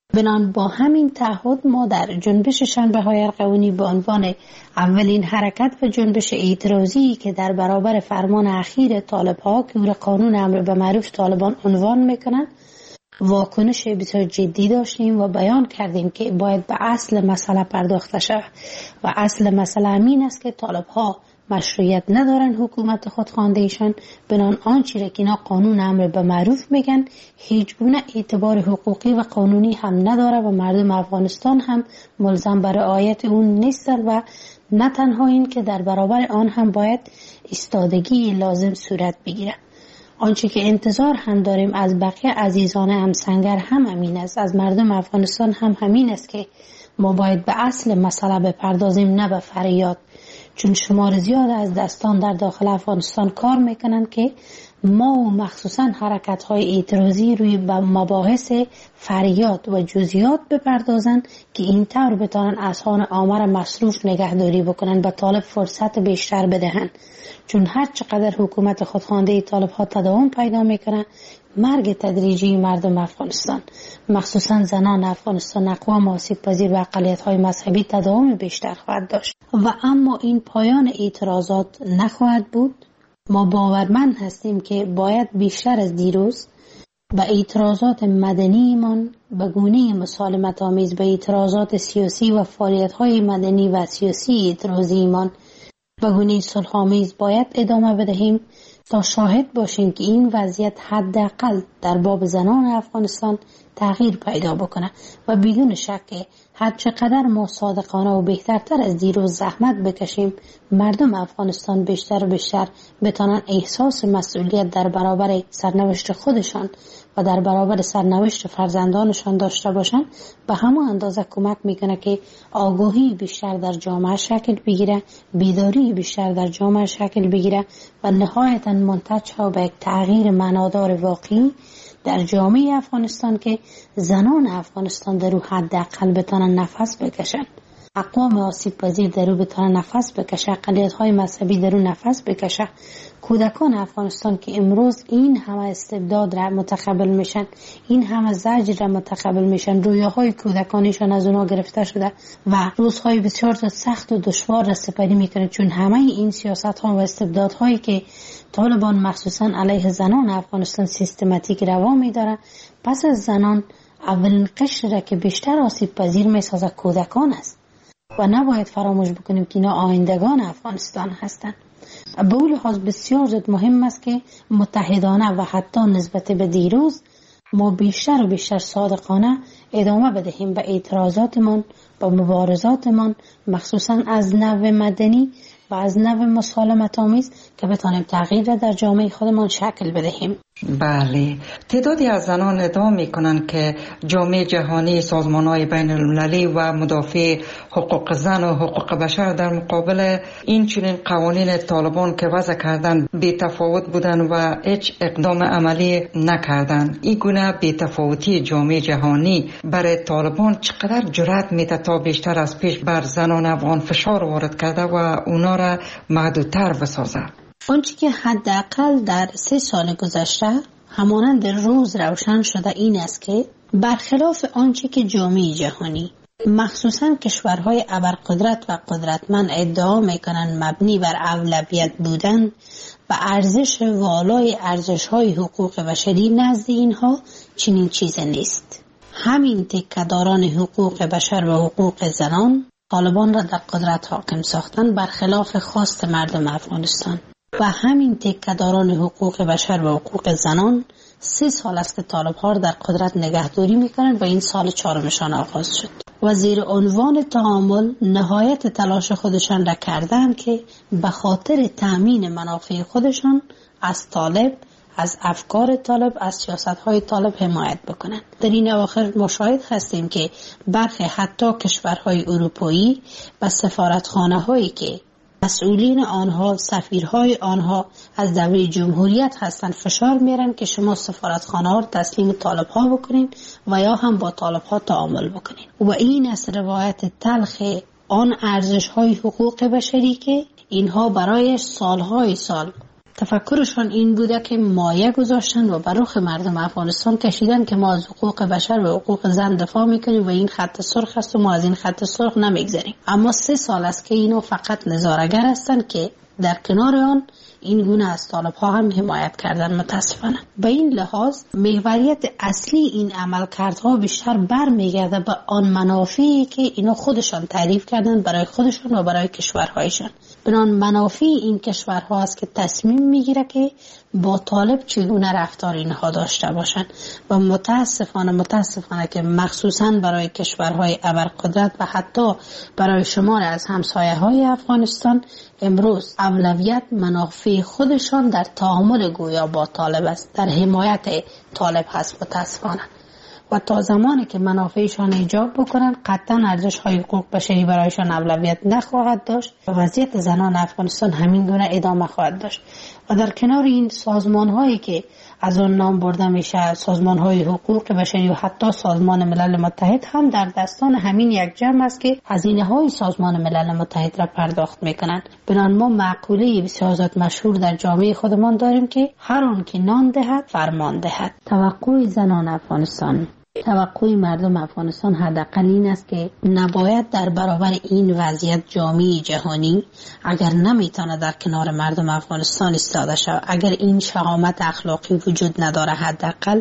بنان با همین تعهد ما در جنبش شنبه های ارغوانی به عنوان اولین حرکت و جنبش اعتراضی که در برابر فرمان اخیر طالب ها که او را قانون امر به معروف طالبان عنوان میکنند واکنش بسیار جدی داشتیم و بیان کردیم که باید به اصل مسئله پرداخته شود و اصل مسئله همین است که طالب ها مشروعیت ندارن حکومت خودخوانده ایشان بنان آنچه را که اینا قانون امر به معروف میگن هیچ گونه اعتبار حقوقی و قانونی هم نداره و مردم افغانستان هم ملزم به رعایت اون نیستند و نه تنها این که در برابر آن هم باید ایستادگی لازم صورت بگیره. آنچه که انتظار هم داریم از بقیه عزیزان همسنگر هم همین است، از مردم افغانستان هم همین است که ما باید به اصل مسئله بپردازیم نه به فریاد، چون شمار زیاد از دستان در داخل افغانستان کار میکنن که ما و مخصوصا حرکت‌های اعتراضی روی مباحث فریاد و جزئیات بپردازن که این طور بتانن اذهان عامه را مصروف نگهداری بکنن و طالب فرصت بیشتر بدهن، چون هر چقدر حکومت خودخوانده طالب ها تداوم پیدا میکنه مرگ تدریجی مردم افغانستان مخصوصا زنان افغانستان اقوام آسیب پذیر و اقلیت‌های مذهبی تداوم بیشتر خواهد داشت و اما این پایان اعتراضات نخواهد بود. ما باورمند هستیم که باید بیشتر از دیروز به اعتراضات مدنیمان به گونه مسالمت آمیز به اعتراضات سیاسی و فعالیت‌های مدنی و سیاسی اعتراضیمان به گونه صلح‌آمیز باید ادامه بدهیم تا شاهد باشیم که این وضعیت حداقل در باب زنان افغانستان تغییر پیدا بکنه و بدون شک هر چقدر ما صادقانه و بهترتر از دیروز زحمت بکشیم مردم افغانستان بیشتر و بیشتر بتانن احساس مسئولیت در برابر سرنوشت خودشان و در برابر سرنوشت فرزندانشان داشته باشند به همون اندازه کمک میکنه که آگاهی بیشتر در جامعه شکل بگیره، بیداری بیشتر در جامعه شکل بگیره و نهایتاً منتج ها به یک تغییر معنادار واقعی در جامعه افغانستان که زنان افغانستان در او حداقل بتانن نفس بکشن، اقوام آسیب پذیر در او بتانن نفس بکشه، اقلیت‌های مذهبی در او نفس بکشه، کودکان افغانستان که امروز این همه استبداد را متقبل میشن، این همه زجر را متقبل میشن، رویاهای کودکانیشان از اونها گرفته شده و روزهای بسیار سخت و دشوار را سپری میکنه، چون همه این سیاست ها و استبدادهایی که طالبان مخصوصا علیه زنان افغانستان سیستماتیک روا میداره، پس از زنان اولین قشر را که بیشتر آسیب پذیر میسازه کودکان است و نباید فراموش بکنیم که اینا آیندگان افغانستان هستند. به اون لحاظ بسیار زیاد مهم است که متحدانه و حتی نسبت به دیروز ما بیشتر و بیشتر صادقانه ادامه بدهیم به اعتراضاتمان، به مبارزاتمان، مخصوصا از نوع مدنی و از نوع مسالمت آمیز که بتانیم تغییر را در جامعه خودمان شکل بدهیم. بله، تعدادی از زنان ادعا میکنند که جامعه جهانی، سازمان‌های بین المللی و مدافع حقوق زن و حقوق بشر در مقابل این چنین قوانین طالبان که وضع کردن بی‌تفاوت بودن و هیچ اقدام عملی نکردن. این گونه بی‌تفاوتی جامعه جهانی برای طالبان چقدر جرأت میده تا بیشتر از پیش بر زنان افغان فشار وارد کرده و اونا را محدودتر بسازه؟ آنچه که حداقل در 3 سال گذشته همانند روز روشن شده این است که برخلاف آنچه که جامعه جهانی مخصوصا کشورهای ابرقدرت و قدرتمند ادعا میکنند مبنی بر اولویت بودن و ارزش والای ارزش‌های حقوق بشری نزد اینها چنین چیز نیست. همین تکه‌داران حقوق بشر و حقوق زنان طالبان را در قدرت حاکم ساختن برخلاف خواست مردم افغانستان و همین تکه‌داران حقوق بشر و حقوق زنان 3 سال است که طالب‌ها را در قدرت نگهداری می‌کنند و این سال 4مشان آغاز شد و زیر عنوان تعامل نهایت تلاش خودشان را کردند که به خاطر تأمین منافع خودشان از طالب، از افکار طالب، از سیاست‌های طالب حمایت بکنند. در این اواخر مشاهد هستیم که برخی حتی کشورهای اروپایی و سفارتخانه‌هایی که مسئولین آنها، سفیرهای آنها از دوره جمهوریت هستند فشار میارن که شما سفارتخانه ها رو تسلیم طالب ها بکنین و یا هم با طالب ها تعامل بکنین و این از روایت تلخ آن ارزش های حقوق بشری که اینها برایش سالهای سال تفکرشان این بوده که مایه گذاشتن و بر رخ مردم افغانستان کشیدن که ما از حقوق بشر و حقوق زن دفاع میکنیم و این خط سرخ است و ما از این خط سرخ نمیگذریم. اما 3 سال است که اینو فقط نظاره‌گر هستند که در کنار آن این گونه از طالب ها هم حمایت کردن. متاسفانه به این لحاظ محوریت اصلی این عملکردها بیشتر برمیگرده به آن منافعی که اینا خودشان تعریف کردن برای خودشان و برای کشورهایشان. بنان منافع این کشورها است که تصمیم میگیره که با طالب چگونه رفتار اینها داشته باشند و متاسفانه که مخصوصا برای کشورهای ابرقدرت و حتی برای شمار از همسایه‌های افغانستان امروز اولویت منافع خودشان در تعامل گویا با طالب است، در حمایت طالب هست متاسفانه. و تا زمانی که منافعشان ایجاب بکنن قطعا ارزش‌های حقوق بشری برایشان اولویت نخواهد داشت و وضعیت زنان افغانستان همین گونه ادامه خواهد داشت. و در کنار این سازمان‌هایی که از آن نام برده میشه، سازمان‌های حقوق بشری و حتی سازمان ملل متحد هم در دستان همین یک جمع است که هزینه‌های سازمان ملل متحد را پرداخت میکنند. بنابراین ما مقوله بسیار زیاد مشهور در جامعه خودمان داریم که هر آن که نان دهد فرمان دهد. توقع زنان افغانستان، توقع مردم افغانستان حداقل این است که نباید در برابر این وضعیت جامعه جهانی اگر نمیتونه در کنار مردم افغانستان ایستاده شود، اگر این شهامت اخلاقی وجود نداره، حداقل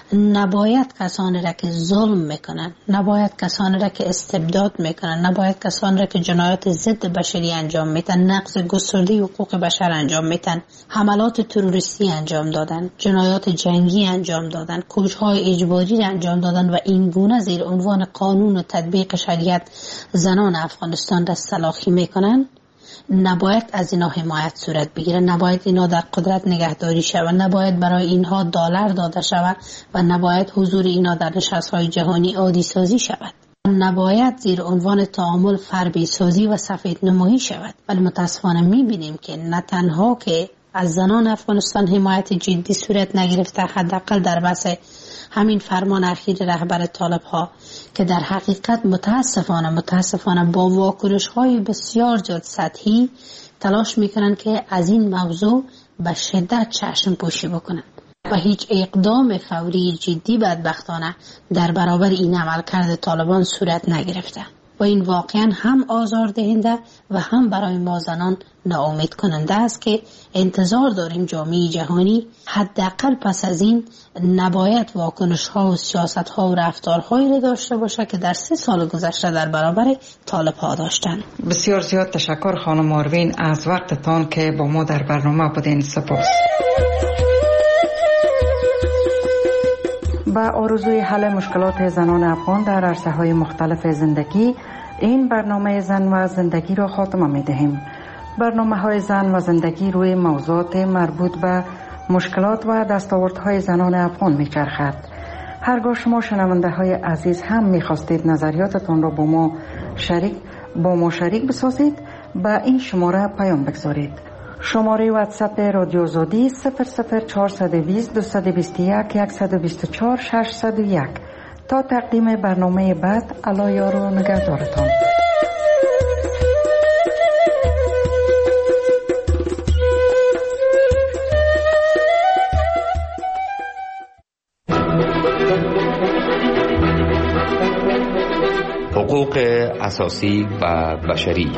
نباید کسانی را که ظلم میکنن، نباید کسانی را که استبداد میکنن، نباید کسانی را که جنایات ضد بشری انجام میدن، نقض گسترده حقوق بشر انجام میدن، حملات تروریستی انجام دادن، جنایات جنگی انجام دادن، کشتارهای اجباری انجام دادن و این گونه زیر عنوان قانون و تطبیق شریعت زنان افغانستان را سلاخی میکنن، نباید از اینا حمایت صورت بگیره، نباید اینا در قدرت نگهداری شود، نباید برای اینها دلار داده شود و نباید حضور اینا در نشست‌های جهانی عادی سازی شود، نباید زیر عنوان تعامل فربی سازی و سفید نمایی شود. ولی متاسفانه میبینیم که نه تنها که از زنان افغانستان حمایت جدی صورت نگرفته، حداقل در بحث همین فرمان اخیر رهبر طالب ها که در حقیقت متاسفانه با واکنش های بسیار زیاد سطحی تلاش میکنن که از این موضوع به شدت چشم پوشی بکنن و هیچ اقدام فوری جدی بدبختانه در برابر این عملکرد طالبان صورت نگرفته و این واقعا هم آزاردهنده و هم برای ما زنان ناامید کننده است که انتظار داریم جامعه جهانی حداقل پس از این نباید واکنش ها و سیاست ها و رفتارهایی را داشته باشه که در 3 سال گذشته در برابر طالب ها داشتن. بسیار زیاد تشکر خانم آروین از وقتتان که با ما در برنامه بودین. سپاس. با آرزوی حل مشکلات زنان افغان در عرصه‌های مختلف زندگی، این برنامه زن و زندگی را خاتمه می‌دهیم. برنامه‌های زن و زندگی روی موضوعات مربوط به مشکلات و دستاوردهای زنان افغان می‌چرخد. هرگاه شما شنونده‌های عزیز هم می‌خواستید نظریاتتان را با ما شریک بسازید، به این شماره پیام بگذارید. شماره واتساپ رادیو آزادی 00420 221 124 601. تا تقدیم برنامه بعد، الله یار و نگهدارتان. حقوق اساسی و بشری.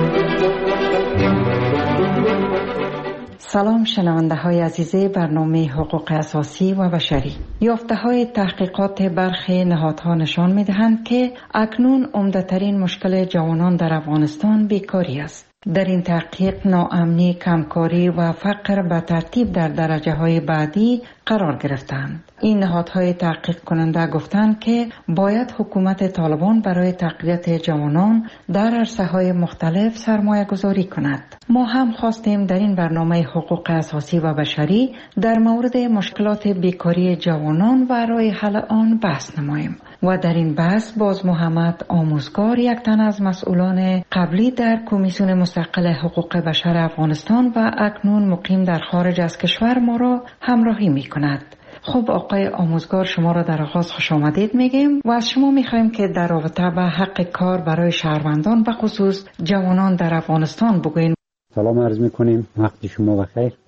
سلام شنونده های عزیز برنامه حقوق اساسی و بشری. یافته های تحقیقات برخی نهادها نشان می دهند که اکنون عمده‌ترین مشکل جوانان در افغانستان بیکاری است. در این تحقیق ناامنی، کمکاری و فقر به ترتیب در درجه های بعدی قرار گرفتند. این نهادهای تحقیق کننده گفتند که باید حکومت طالبان برای تقویت جوانان در عرصه های مختلف سرمایه گذاری کند. ما هم خواستیم در این برنامه حقوق اساسی و بشری در مورد مشکلات بیکاری جوانان و راه حل آن بحث نماییم. و در این بحث باز محمد آموزگار، یک تن از مسئولان قبلی در کمیسیون مستقل حقوق بشر افغانستان و اکنون مقیم در خارج از کشور، ما را همراهی می کند. خب آقای آموزگار، شما را در آغاز خوش آمدید میگیم و از شما میخوایم که در رابطه با حق کار برای شهروندان و خصوص جوانان در افغانستان بگوین. سلام عرض میکنیم، وقت شما بخیر.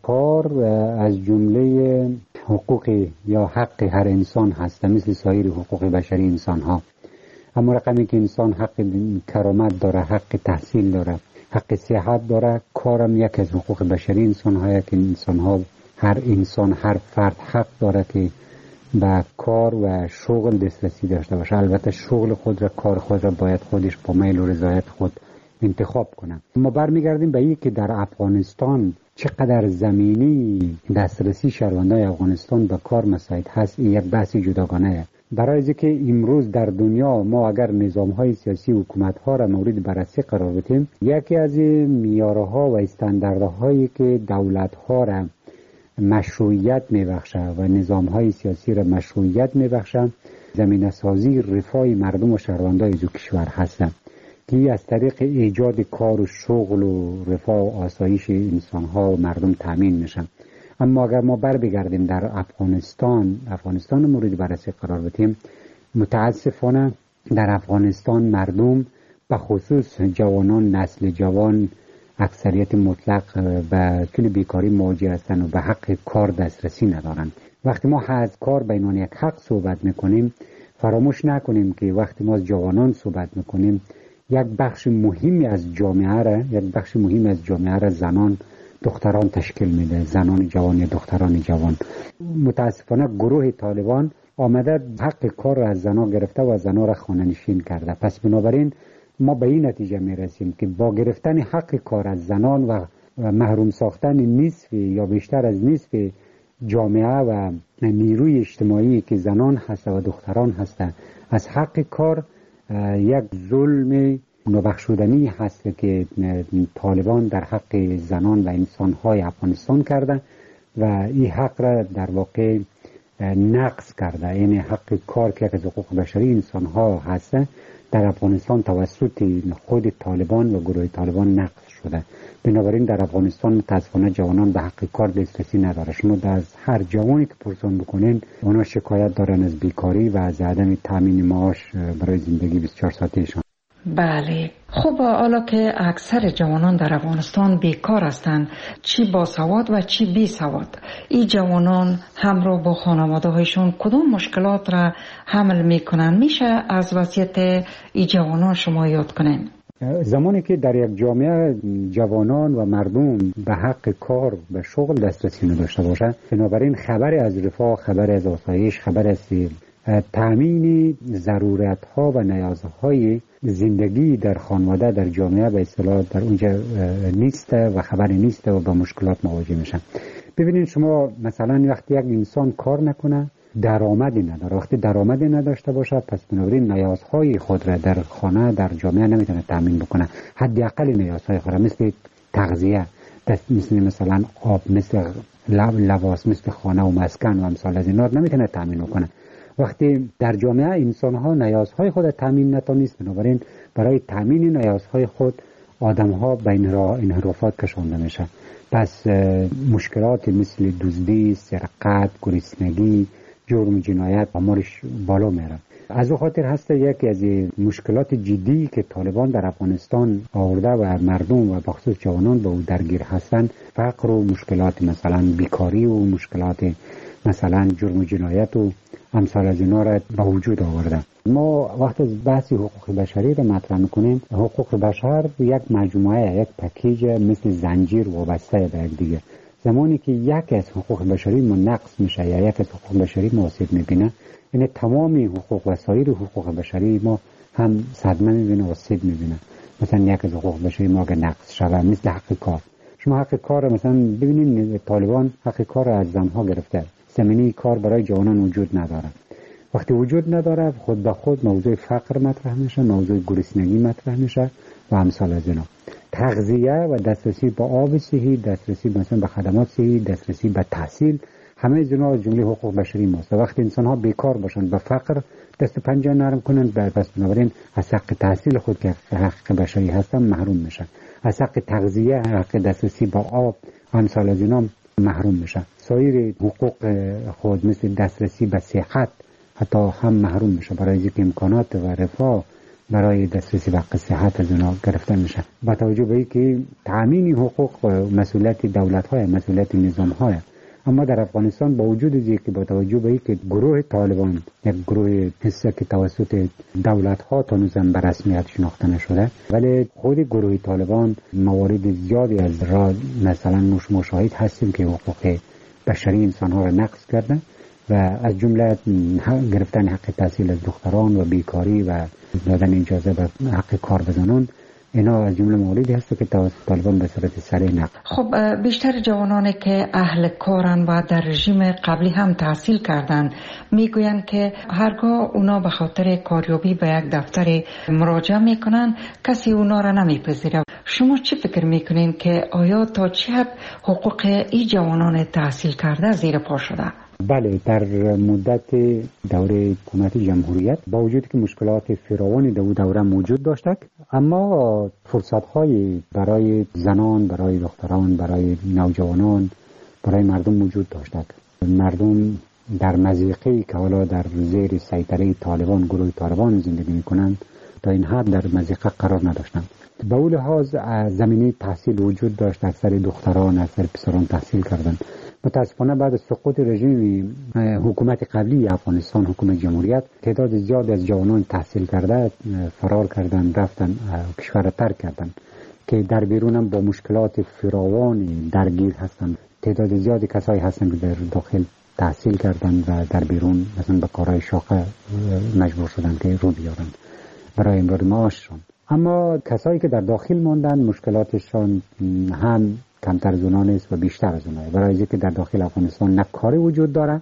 کار از جمله حقوق یا حق هر انسان هست، مثل سایر حقوق بشری انسان ها. اما رقمی که انسان حق کرامت داره، حق تحصیل داره، حق صحت داره، کارم یک از حقوق بشری انسان ها که انسان ها، هر انسان، هر فرد حق داره که به کار و شغل دسترسی داشته باشه. البته شغل خود را، کار خود را باید خودش با میل و رضایت خود انتخاب کنه. ما برمیگردیم به این که در افغانستان چقدر زمینی دسترسی شهروندان افغانستان به کار مساعد هست، این یک بحث جداگانه. برای اینکه امروز در دنیا ما اگر نظام‌های سیاسی و حکومت‌ها را مورد بررسی قرار بدیم، یکی از معیارها و استانداردهایی که دولت‌ها را مشروعیت می‌بخشه و نظام‌های سیاسی را مشروعیت می‌بخشه، زمینه‌سازی رفاه مردم و شهروندان از کشور هستند که از طریق ایجاد کار و شغل و رفاه و آسایش انسان‌ها و مردم تامین میشن. اما اگر ما بگردیم در افغانستان مورد بررسی قرار بدیم، متاسفانه در افغانستان مردم به خصوص جوانان، نسل جوان، اکثریت مطلق به طول بیکاری مواجه هستند و به حق کار دسترسی ندارند. وقتی ما از کار به عنوان یک حق صحبت میکنیم، فراموش نکنیم که وقتی ما از جوانان صحبت میکنیم، یک بخش مهمی از جامعه را زنان، دختران تشکیل میده، زنان جوان یا دختران جوان. متاسفانه گروه طالبان آمده حق کار را از زنان گرفته و زنان را خانه‌نشین کرده. پس بنابراین ما به این نتیجه میرسیم که با گرفتن حق کار از زنان و محروم ساختن نصف یا بیشتر از نصف جامعه و نیروی اجتماعی که زنان هست و دختران هستند از حق کار، یک ظلم نابخشودنی هست که طالبان در حق زنان و انسان‌های افغانستان کرده و این حق را در واقع نقض کرده. یعنی حق کار که از حقوق بشری انسان‌ها هست در افغانستان توسط خود طالبان و گروه طالبان نقض شده. بنابراین در افغانستان متاسفانه جوانان به حق کار دسترسی نداره. شما از هر جوانی که پرسان بکنین، اونا شکایت دارن از بیکاری و از عدم تامین معاش برای زندگی 24 ساعتهشان. بله. خب حالا که اکثر جوانان در افغانستان بیکار هستند، چی با سواد و چی بی سواد، این جوانان همراه با خانواده هایشون کدام مشکلات را حمل میکنن؟ میشه از وضعیت این جوانان شما یاد کنین؟ زمانی که در یک جامعه جوانان و مردم به حق کار و شغل دسترسی نداشته باشند، بنابراین خبری از رفاه، خبری از آسایش، خبری از تامین ضرورت‌ها و نیازهای زندگی در خانواده، در جامعه به اصطلاح در اونجا نیست و خبری نیست و با مشکلات مواجه میشن. ببینید شما مثلا وقتی یک انسان کار نکنه، درآمدی نداره. وقتی درآمدی نداشته باشه، پس بنابراین نیازهای خود را در خانه، در جامعه نمیتونه تامین بکنه. حداقل نیازهای خود را مثل تغذیه، مثلا آب، مثل لباس، مثل خانه و مسکن و امثال از اینا نمیتونه تامین بکنه. وقتی در جامعه انسان‌ها نیازهای خود تامین نتونست، بنابراین برای تامین نیازهای خود آدم‌ها به انحرافات کشانده میشه. پس مشکلات مثل دزدی، سرقت، گرسنگی، جرم، جنایت آمارش بالا میره. از او خاطر هست یکی از مشکلات جدی که طالبان در افغانستان آورده و مردم و بخصوص جوانان با او درگیر هستند، فقر و مشکلات مثلا بیکاری و مشکلات مثلا جرم و جنایت و امثال از اینا را به وجود آورده. ما وقت از بحث حقوق بشری را مطرح میکنیم، حقوق بشر یک مجموعه، یک پکیج مثل زنجیر وابسته به یک دیگه. زمانی که یک از حقوق بشری ما نقص میشه یا یک از حقوق بشری ما آسیب میبینه، یعنی تمام حقوق و سایر حقوق بشری ما هم صدمه میبینه و آسیب میبینه. مثلا یک از حقوق بشری ما اگر نقص شده، مثل حق کار. شما حق کار مثلا ببینید طالبان حق کار از زنها گرفته. زمینه کار برای جوانان وجود نداره. وقتی وجود نداره، خود به خود موضوع فقر مطرح میشه، موضوع گرسنگی مطرح میشه و امثال از اینا. تغذیه و دسترسی به آب صحی، دسترسی مثلا به خدمات صحی، دسترسی به تحصیل، همه از اینا جمله حقوق بشری ماست. وقتی انسان ها بیکار باشن، به فقر دست و پنجه نرم کنن، پس بنابراین از حق تحصیل خود که حق بشری هستن محروم میشن. از حق تغذیه، حق دسترسی به آب و امثال از اینا محروم میشن. سایر حقوق خود مثل دسترسی به صحت حتی هم محروم میشه، برای اینکه امکانات و رفاه برای دسترسی به حق صحت از اونا گرفته میشه. با توجه به اینکه تامین حقوق مسئولیت دولت‌های، مسئولیت نظام‌های، اما در افغانستان با وجود اینکه که با توجه به اینکه گروه طالبان یک گروه هسته که توسط دولت‌ها تا هنوز به رسمیت شناخته نشده، ولی خود گروه طالبان موارد زیادی از را مثلا مشاهد هستیم که حقوق بشری انسان‌ها را نقض کرده و از جمله گرفتن حق تحصیل از دختران و بیکاری و دادن اجازه به حق کار به زنان، اینا از جمله مواردی هست که توسط طالبان به صورت سریع نقض. خب بیشتر جوانانی که اهل کارن و در رژیم قبلی هم تحصیل کردن میگویند که هرگاه اونا به خاطر کاریابی به یک دفتر مراجعه میکنن کسی اونا را نمیپذیره. شما چی فکر میکنین که آیا تا چه حد حقوق این جوانان تحصیل کرده زیر پا شده؟ بله، در مدت دوره حکومت جمهوریت با وجود که مشکلات فراوانی در دوره موجود داشتند، اما فرصت‌های برای زنان، برای دختران، برای نوجوانان، برای مردم وجود داشتند. مردم در مضیقه‌ای که حالا در زیر سیطره طالبان، گروه طالبان زندگی می‌کنند، تا این حد در مضیقه قرار نداشتند. به اون لحاظ زمینه تحصیل وجود داشت، اکثر دختران، اکثر پسران تحصیل کردند. متاسفانه بعد از سقوط رژیم حکومت قبلی افغانستان، حکومت جمهوریت، تعداد زیاد از جوانان تحصیل کرده فرار کردن، رفتن کشور ترک کردن که در بیرون هم با مشکلات فراوانی درگیر هستند. تعداد زیادی کسایی هستند که در داخل تحصیل کردن و در بیرون مثلا به کارهای شاقه مجبور شدن که رو بیارن برای امرار معاششان. اما کسایی که در داخل ماندن مشکلاتشان هم کمتر از اونا نیست و بیشتر از اونا، برای اینکه در داخل افغانستان نه کاری وجود داره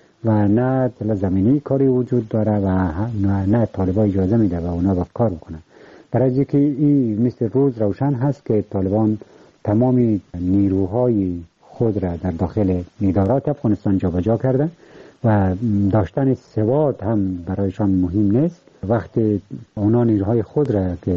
و نه زمینی کاری وجود داره و نه طالبان اجازه میده و اونا با کار بکنن. برای اینکه این مثل روز روشن هست که طالبان تمامی نیروهای خود را در داخل ادارات افغانستان جابجا کرده و داشتن سواد هم برایشان مهم نیست. وقتی اونا نیروهای خود را که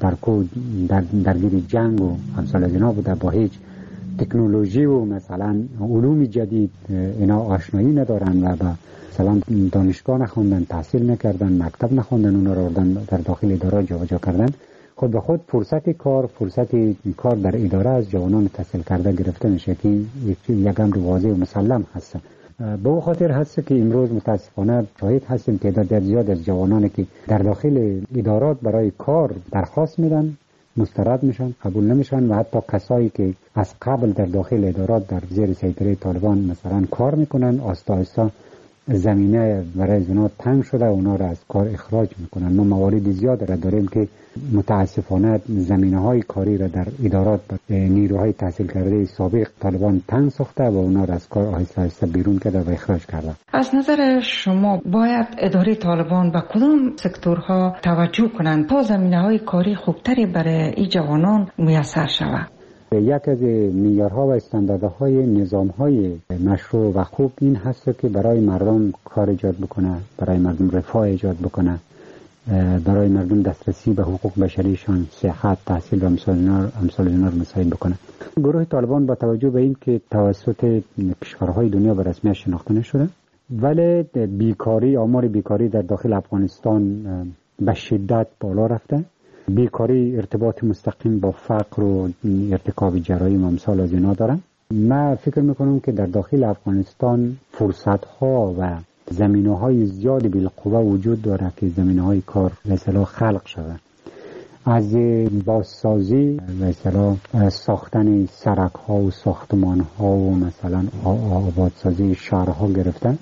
درگیر جنگ و امثال از اینا بوده، با هیچ تکنولوژی و مثلا علوم جدید اینا آشنایی ندارن و مثلا دانشگاه نخوندن، تحصیل نکردن، مکتب نخوندن، اونا را در داخل اداره جابجا کردن، خود به خود فرصت کار در اداره از جوانان تحصیل کرده گرفته میشه که یک امر واضح و مسلم هست. به اون خاطر هست که امروز متاسفانه شاهد هستیم تعداد زیاد از جوانانی که در داخل ادارات برای کار درخواست میدن، مسترد میشن، قبول نمیشن و حتی کسایی که از قبل در داخل ادارات در زیر سیطره طالبان مثلا کار میکنن، آستا آستا زمینه برای اونا تنگ شده، اونا را از کار اخراج میکنن. ما موارد زیاد را داریم که متاسفانه زمینه های کاری را در ادارات نیروهای تحصیل کرده سابق طالبان تنگ ساخته و اونا را از کار آهسته آهسته بیرون کرده و اخراج کرده. از نظر شما باید اداره طالبان به کدام سکتورها توجه کنند تا زمینه های کاری خوبتری برای این جوانان میسر شود؟ یک از معیارها و استانداردهای نظامهای مشروع و خوب این هست که برای مردم کار ایجاد بکنه، برای مردم رفاه ایجاد بکنه، برای مردم دسترسی به حقوق بشریشان، صحت، تحصیل و امثال اینا رو مساعد بکنه. گروه طالبان با توجه به این که توسط کشورهای دنیا به رسمیت شناخته نشده، ولی آمار بیکاری در داخل افغانستان به شدت بالا رفته. بیکاری ارتباط مستقیم با فقر و ارتکاب جرایم و امثال از اینا دارن. من فکر میکنم که در داخل افغانستان فرصت‌ها و زمینه‌های زیادی بالقوه وجود داره که زمینه‌های کار مثلا خلق شده، از بازسازی مثلا ساختن سرک‌ها و ساختمان‌ها و مثلا آبادسازی شهرها گرفته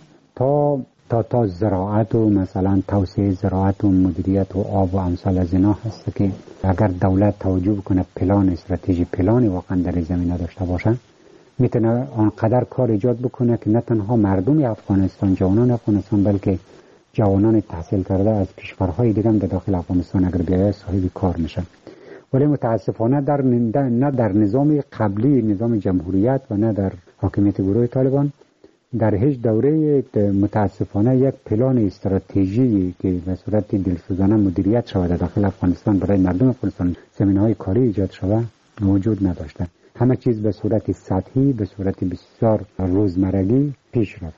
تا زراعت و مثلا توسعه زراعت و مدیریت و آب و امثال از اینا هست که اگر دولت توجه بکنه پلان استراتژی پلانی واقعا در زمینه داشته باشه، میتونه آنقدر کار ایجاد بکنه که نه تنها مردم افغانستان، جوانان افغانستان، بلکه جوانان تحصیل کرده از کشورهای دیگه هم در داخل افغانستان اگر بیاید صاحب کار میشن. ولی متاسفانه نه در نظام قبلی، نظام جمهوریت و نه در حاکمیت گروه طالبان در هیچ دوره متاسفانه یک پلان استراتژی که به صورت دلسوزانه مدیریت شود در داخل افغانستان برای مردم افغانستان زمینه‌های کاری ایجاد شود وجود نداشته. همه چیز به صورت سطحی، به صورت بسیار روزمرگی پیش رفته.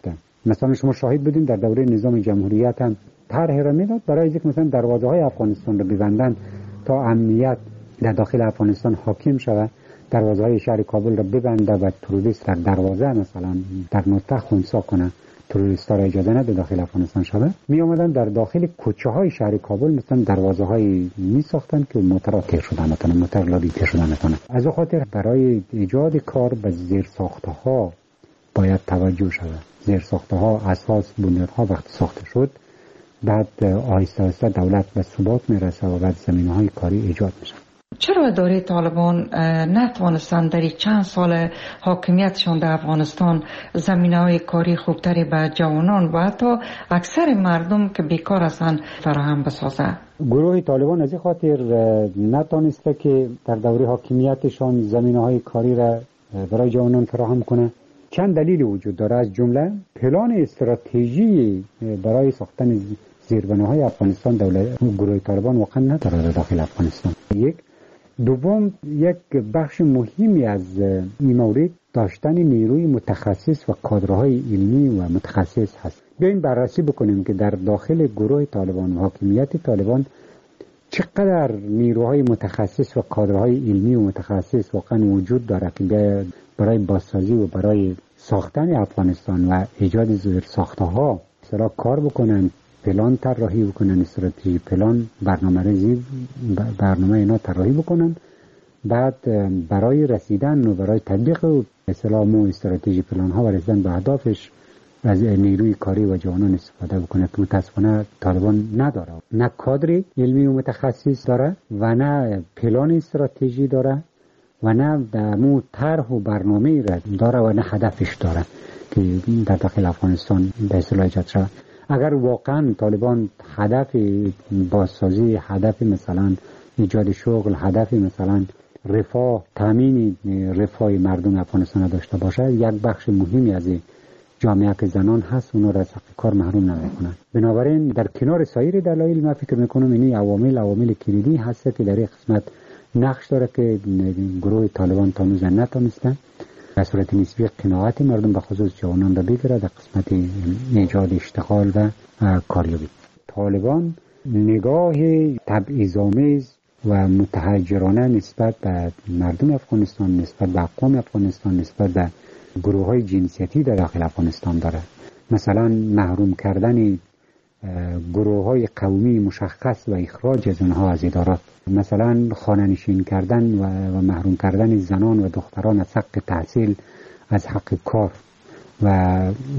مثلا شما شاهد بودیم در دوره نظام جمهوریت هم طرح را میداد برای اینکه مثلا دروازه های افغانستان رو ببندن تا امنیت در داخل افغانستان حاکم شود، دروازه های شهر کابل را ببنده و تروریست در دروازه مثلا در نقطه خنثی کنه، تروریست ها را اجازه نده داخل افغانستان شود. می آمدن در داخل کوچه های شهر کابل مثلا دروازه های می ساختن که موتر تیر شدن نتونه، موتر لابی تیر شدن نتونه. از اون خاطر برای ایجاد کار به زیر ساخته ها باید توجه شود. زیر ساخته ها، اساس، بنیادها وقتی ساخته شد، بعد آهسته آهسته دولت به ثبات میرسه و بعد زمینه‌های کاری ایجاد میشه. چرا اداره طالبان نتوانستند در چند سال حاکمیتشان در افغانستان زمینه‌های کاری خوبتری به جوانان و حتی اکثر مردم که بیکار هستند فراهم بسازد؟ گروه طالبان از این خاطر نتوانسته که در دوره حاکمیتشان زمینه‌های کاری را برای جوانان فراهم کنه. چند دلیل وجود داره، از جمله پلان استراتژی برای ساختن زیربناهای افغانستان گروه طالبان واقعا نداره داخل افغانستان. یک دوم، یک بخش مهمی از این مورد داشتن نیروی متخصص و کادرهای علمی و متخصص هست. بیاین بررسی بکنیم که در داخل گروه طالبان و حاکمیت طالبان چقدر نیروهای متخصص و کادرهای علمی و متخصص واقعا وجود داره که برای بازسازی و برای ساختن افغانستان و ایجاد زیرساخته ها سرا کار بکنن، پلان طراحی بکنن، استراتژی پلان، برنامه اینا طراحی بکنن، بعد برای رسیدن و برای تطبیق اسلام و استراتژی پلان ها و رسیدن به اهدافش از نیروی کاری و جوانان استفاده بکنه که متاسفانه طالبان نداره. نه کادر علمی و متخصص داره و نه پلان استراتژی داره و نه مو طرح و برنامه را داره و نه هدفش داره که در داخل افغانستان به اصطلاح ایجاد شود. اگر واقعا طالبان هدف بازسازی، هدف مثلا ایجاد شغل، هدف مثلا رفاه، تامین رفاه مردم افغانستان داشته باشه، یک بخش مهمی از جامعه که زنان هست اونا را از حق کار محروم نمیکنن. بنابراین در کنار سایر دلایل من فکر میکنم این عوامل کلیدی هست که در این قسمت نقش داره که گروه طالبان تا هنوز نتونستن به صورت نسبی قناعت مردم به خصوص جوانان را بگیره در قسمت ایجاد اشتغال و کاریابی. طالبان نگاه تبعیض‌آمیز و متحجرانه نسبت به مردم افغانستان، نسبت به اقوام افغانستان، نسبت به گروه های جنسیتی در داخل افغانستان داره. مثلا محروم کردن گروه های قومی مشخص و اخراج از اونها از ادارات، مثلا خانه‌نشین کردن و محروم کردن زنان و دختران از حق تحصیل، از حق کار و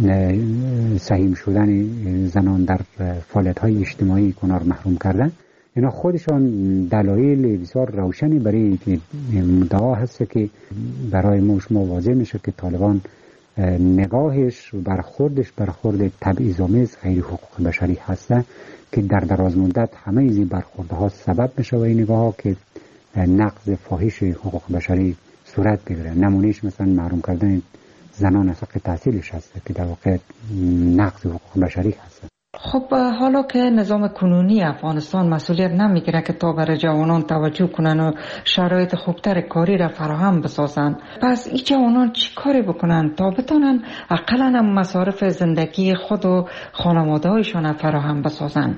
سهیم شدن زنان در فعالیت های اجتماعی کنار محروم کردن. اینا خودشان دلایل بسیار روشنی برای مدعا هست که برای ما شما واضح میشه که طالبان نگاهش و برخورد تبعیض‌آمیز غیر حقوق بشری هسته که در دراز مدت همه این برخوردها سبب میشه و این نگاه ها که نقض فاحش حقوق بشری صورت بگیره. نمونهش مثلا محروم کردن زنان از حق تحصیلش هسته که در واقع نقض حقوق بشری هسته. خب حالا که نظام کنونی افغانستان مسئولیت نمیگیره که تا برای جوانان توجه کنن و شرایط خوبتر کاری را فراهم بسازن، پس این جوانان چی کاری بکنن تا بتونن اقلا هم مصارف زندگی خود و خانواده هایشان فراهم بسازن؟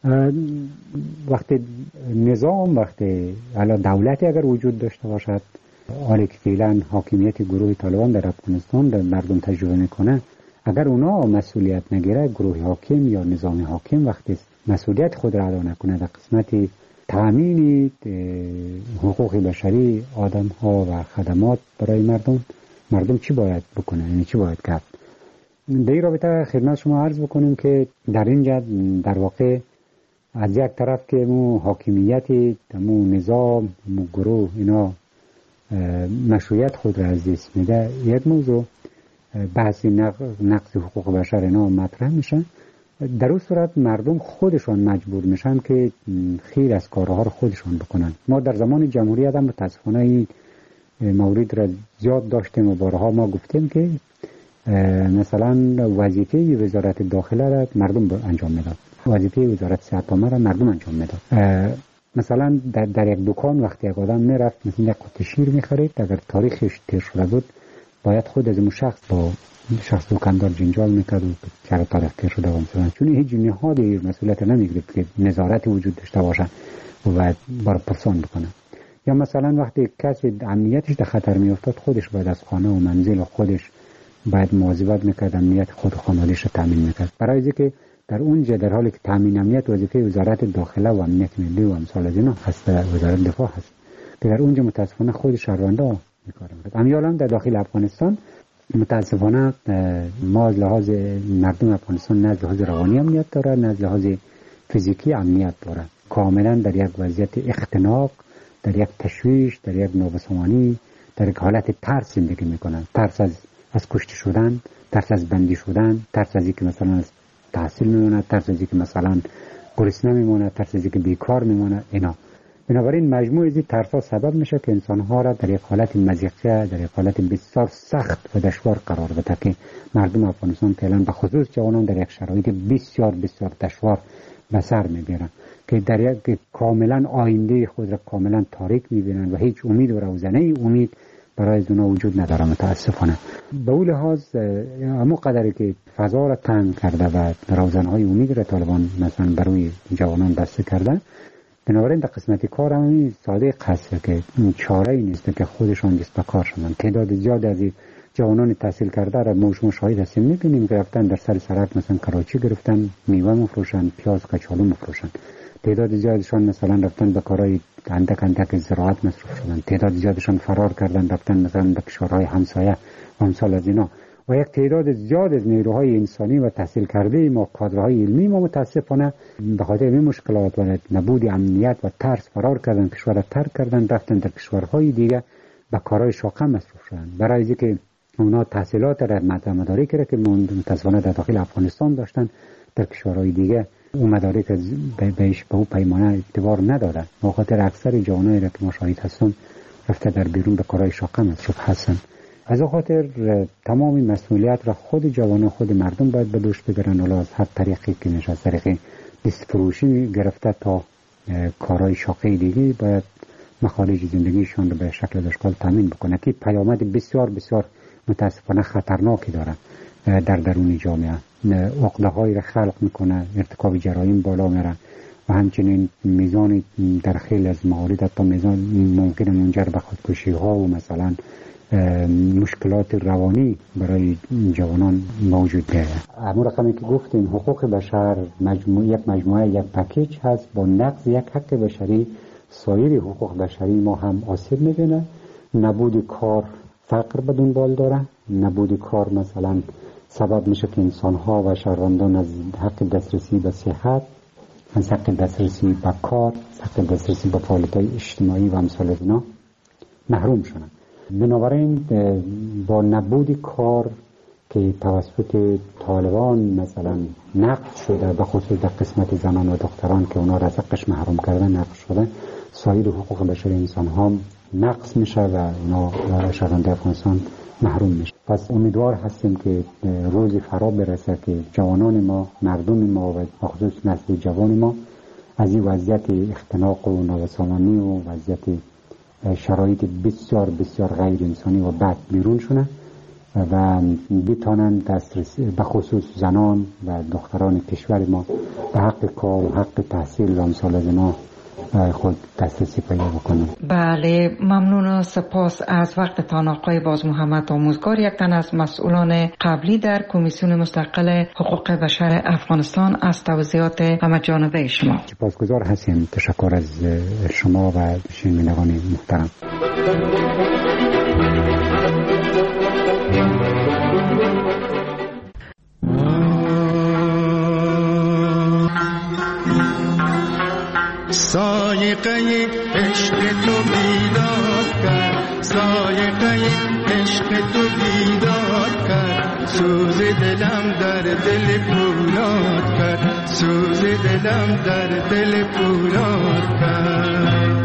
وقتی دولتی اگر وجود داشته باشد، حالی که فعلا حاکمیت گروه طالبان در افغانستان در مردم تجربه میکنه، اگر اونا مسئولیت نگیره، گروه حاکم یا نظام حاکم وقتی مسئولیت خود را ادا نکنه در قسمت تامین حقوق بشری آدم ها و خدمات برای مردم چی باید بکنه، یعنی چی باید کرد؟ در این رابطه خدمت شما عرض بکنیم که در اینجا در واقع از یک طرف که مو حاکمیت مو نظام مو گروه اینا مشروعیت خود را از دست میده، یک موضوع بحث نقض حقوق بشر اینا مطرح میشن. در اون صورت مردم خودشان مجبور میشن که خیلی از کارها رو خودشان بکنن. ما در زمان جمهوریت هم متاسفانه این مورد را زیاد داشتیم و بارها ما گفتیم که مثلا وظیفه وزارت داخله را مردم انجام میداد، وظیفه وزارت صحت عامه را مردم انجام میداد. مثلا در یک دکان وقتی یک آدم میرفت مثلا یک قطعه شیر میخرید، اگر تاریخش تیر شده بود باید خود از اون شخص با شخص دکاندار جنجال میکرد و چرا تاریخ شده و مثلا چون هیچ نهادی مسئولیت نمیگیره که نظارت وجود داشته باشه و باید بار پرسان بکنه. یا مثلا وقتی کسی امنیتش در خطر میافتاد خودش باید از خانه و منزل و خودش باید مواظبت میکرد، امنیت خود و خانواده‌اش رو تامین میکرد. برای اینکه در اونجا در حالی که تامین امنیت وظیفه وزارت داخله و امنیت ملی و امثال از اینا هست، وزارت دفاع هست که در اونجا متاسفانه خود شهروندان میکارن. امیالا در داخل افغانستان متاسفانه ما از لحاظ مردم افغانستان نه از لحاظ روانی امنیت داره نه از لحاظ فیزیکی امنیت داره. کاملا در یک وضعیت اختناق، در یک تشویش، در یک نابسامانی، در یک حالت ترس زندگی میکنن. ترس از کشته شدن، ترس از بندی شدن، ترس از اینکه مثلا از تحصیل میمونه، ترس از اینکه مثلا گرسنه میمونه، ترس از اینکه بیکار میمونه. اینا بنابراین مجموع از این ترس‌ها سبب میشه که انسان‌ها را در یک حالت مضیقه، در یک حالت بسیار سخت و دشوار قرار بده که مردم افغانستان فعلا به خصوص جوانان در یک شرایط بسیار بسیار دشوار به سر میبرن که در یک کاملا آینده خود را کاملا تاریک میبینن و هیچ امید و روزنه امید برای از اونا وجود نداره متاسفانه. به اون لحاظ همون قدری که فضا را تنگ کرده و روزنهای امید را طالبان مثلا برای جوانان بسته کرده، بنابراین در قسمت کار همین ساده هست که چاره ای نیست که خودشان دست به کار شدن. تعداد زیاد از جوانان تحصیل کرده را ما شاهد هستیم، میبینیم که رفتن در سر سرک مثلا کراچی گرفتن میوه مفروشن، پیاز کچالو مفروشن. تعداد زیادشان مثلا رفتن به کارهای اندک زراعت مصروف شدن. تعداد زیادشان فرار کردن رفتن مثلا به کشورهای همسایه و امثال از اینا. و یک تعداد زیاد از نیروهای انسانی و تحصیل کرده ما، کادرهای علمی ما متاسفانه به خاطر این مشکلات و نبود امنیت و ترس فرار کردن، کشور را ترک کردن، رفتن در کشورهای دیگه به کارهای شاقه مصروف شدن. برای اینکه اونا تحصیلات را مدارک را که متاسفانه در داخل افغانستان داشتن در کشورهای دیگه اون مدارک به اون پیمانه اعتبار نداره. به خاطر اکثر جوانایی را که مشاهد هستن رفته در بیرون به کارهای شاقه مصروف هستن. از اون خاطر تمام مسئولیت را خود جوانان، خود مردم باید به دوش بگیرن. حالا از هر طریقی که میشه، از طریق دست فروشی گرفته تا کارهای شاقه دیگه باید مخارج زندگیشان رو به شکل داشکال تامین بکنه که پیامد بسیار بسیار متاسفانه خطرناکی داره در درون جامعه. عقده‌هایی را خلق میکنه، ارتکاب جرایم بالا میره و همچنین میزان در خیلی از موارد حتی میزان ممکن منجر به خودکشی ها و مثلا مشکلات روانی برای جوانان موجود ده. اما رقمی که گفتیم حقوق بشر یک مجموعه یک پکیج هست. با نقض یک حق بشری سایر حقوق بشری ما هم آسیب میبینه. نبود کار فقر به دنبال داره. نبود کار مثلا سبب میشه که انسان‌ها و شهروندان از حق دسترسی به صحت، از حق دسترسی به کار، از حق دسترسی به فعالیت‌های اجتماعی و امثال از اینا محروم شدن. بنابراین با نبود کار که توسط طالبان مثلا نقض شده، به خصوص در قسمت زنان و دختران که اونا از حقش محروم کردن نقض شده، سایر حقوق بشر انسان ها نقض میشه و اونا شهروندان افغانستان محروم میشه. پس امیدوار هستیم که روزی فرا برسه که جوانان ما، مردم ما و بخصوص نسل جوان ما از این وضعیت اختناق و نابسامانی و وضعیت شرایط بسیار بسیار غیر انسانی و بد بیرون شونه و بتانن دسترسی به خصوص زنان و دختران کشور ما به حق کار و حق تحصیل و امثال از اینا خود دسترسی پیدا بکنن. بله، ممنون و سپاس از وقتتان آقای باز محمد آموزگار، یک تن از مسئولان قبلی در کمیسیون مستقل حقوق بشر افغانستان، از توضیحات همه جانبه شما. سپاسگزار هستیم. تشکر از شما و شنوندگان محترم. سایقه عشق تو بیدار کرد، سایقه عشق تو بیدار کرد، سوز دلم در دل پولاد کرد، سوز دلم در دل پولاد کرد.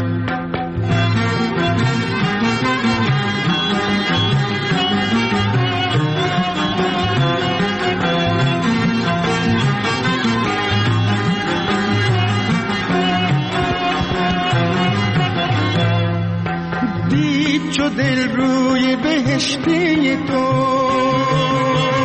چو دل روی بهشتی تو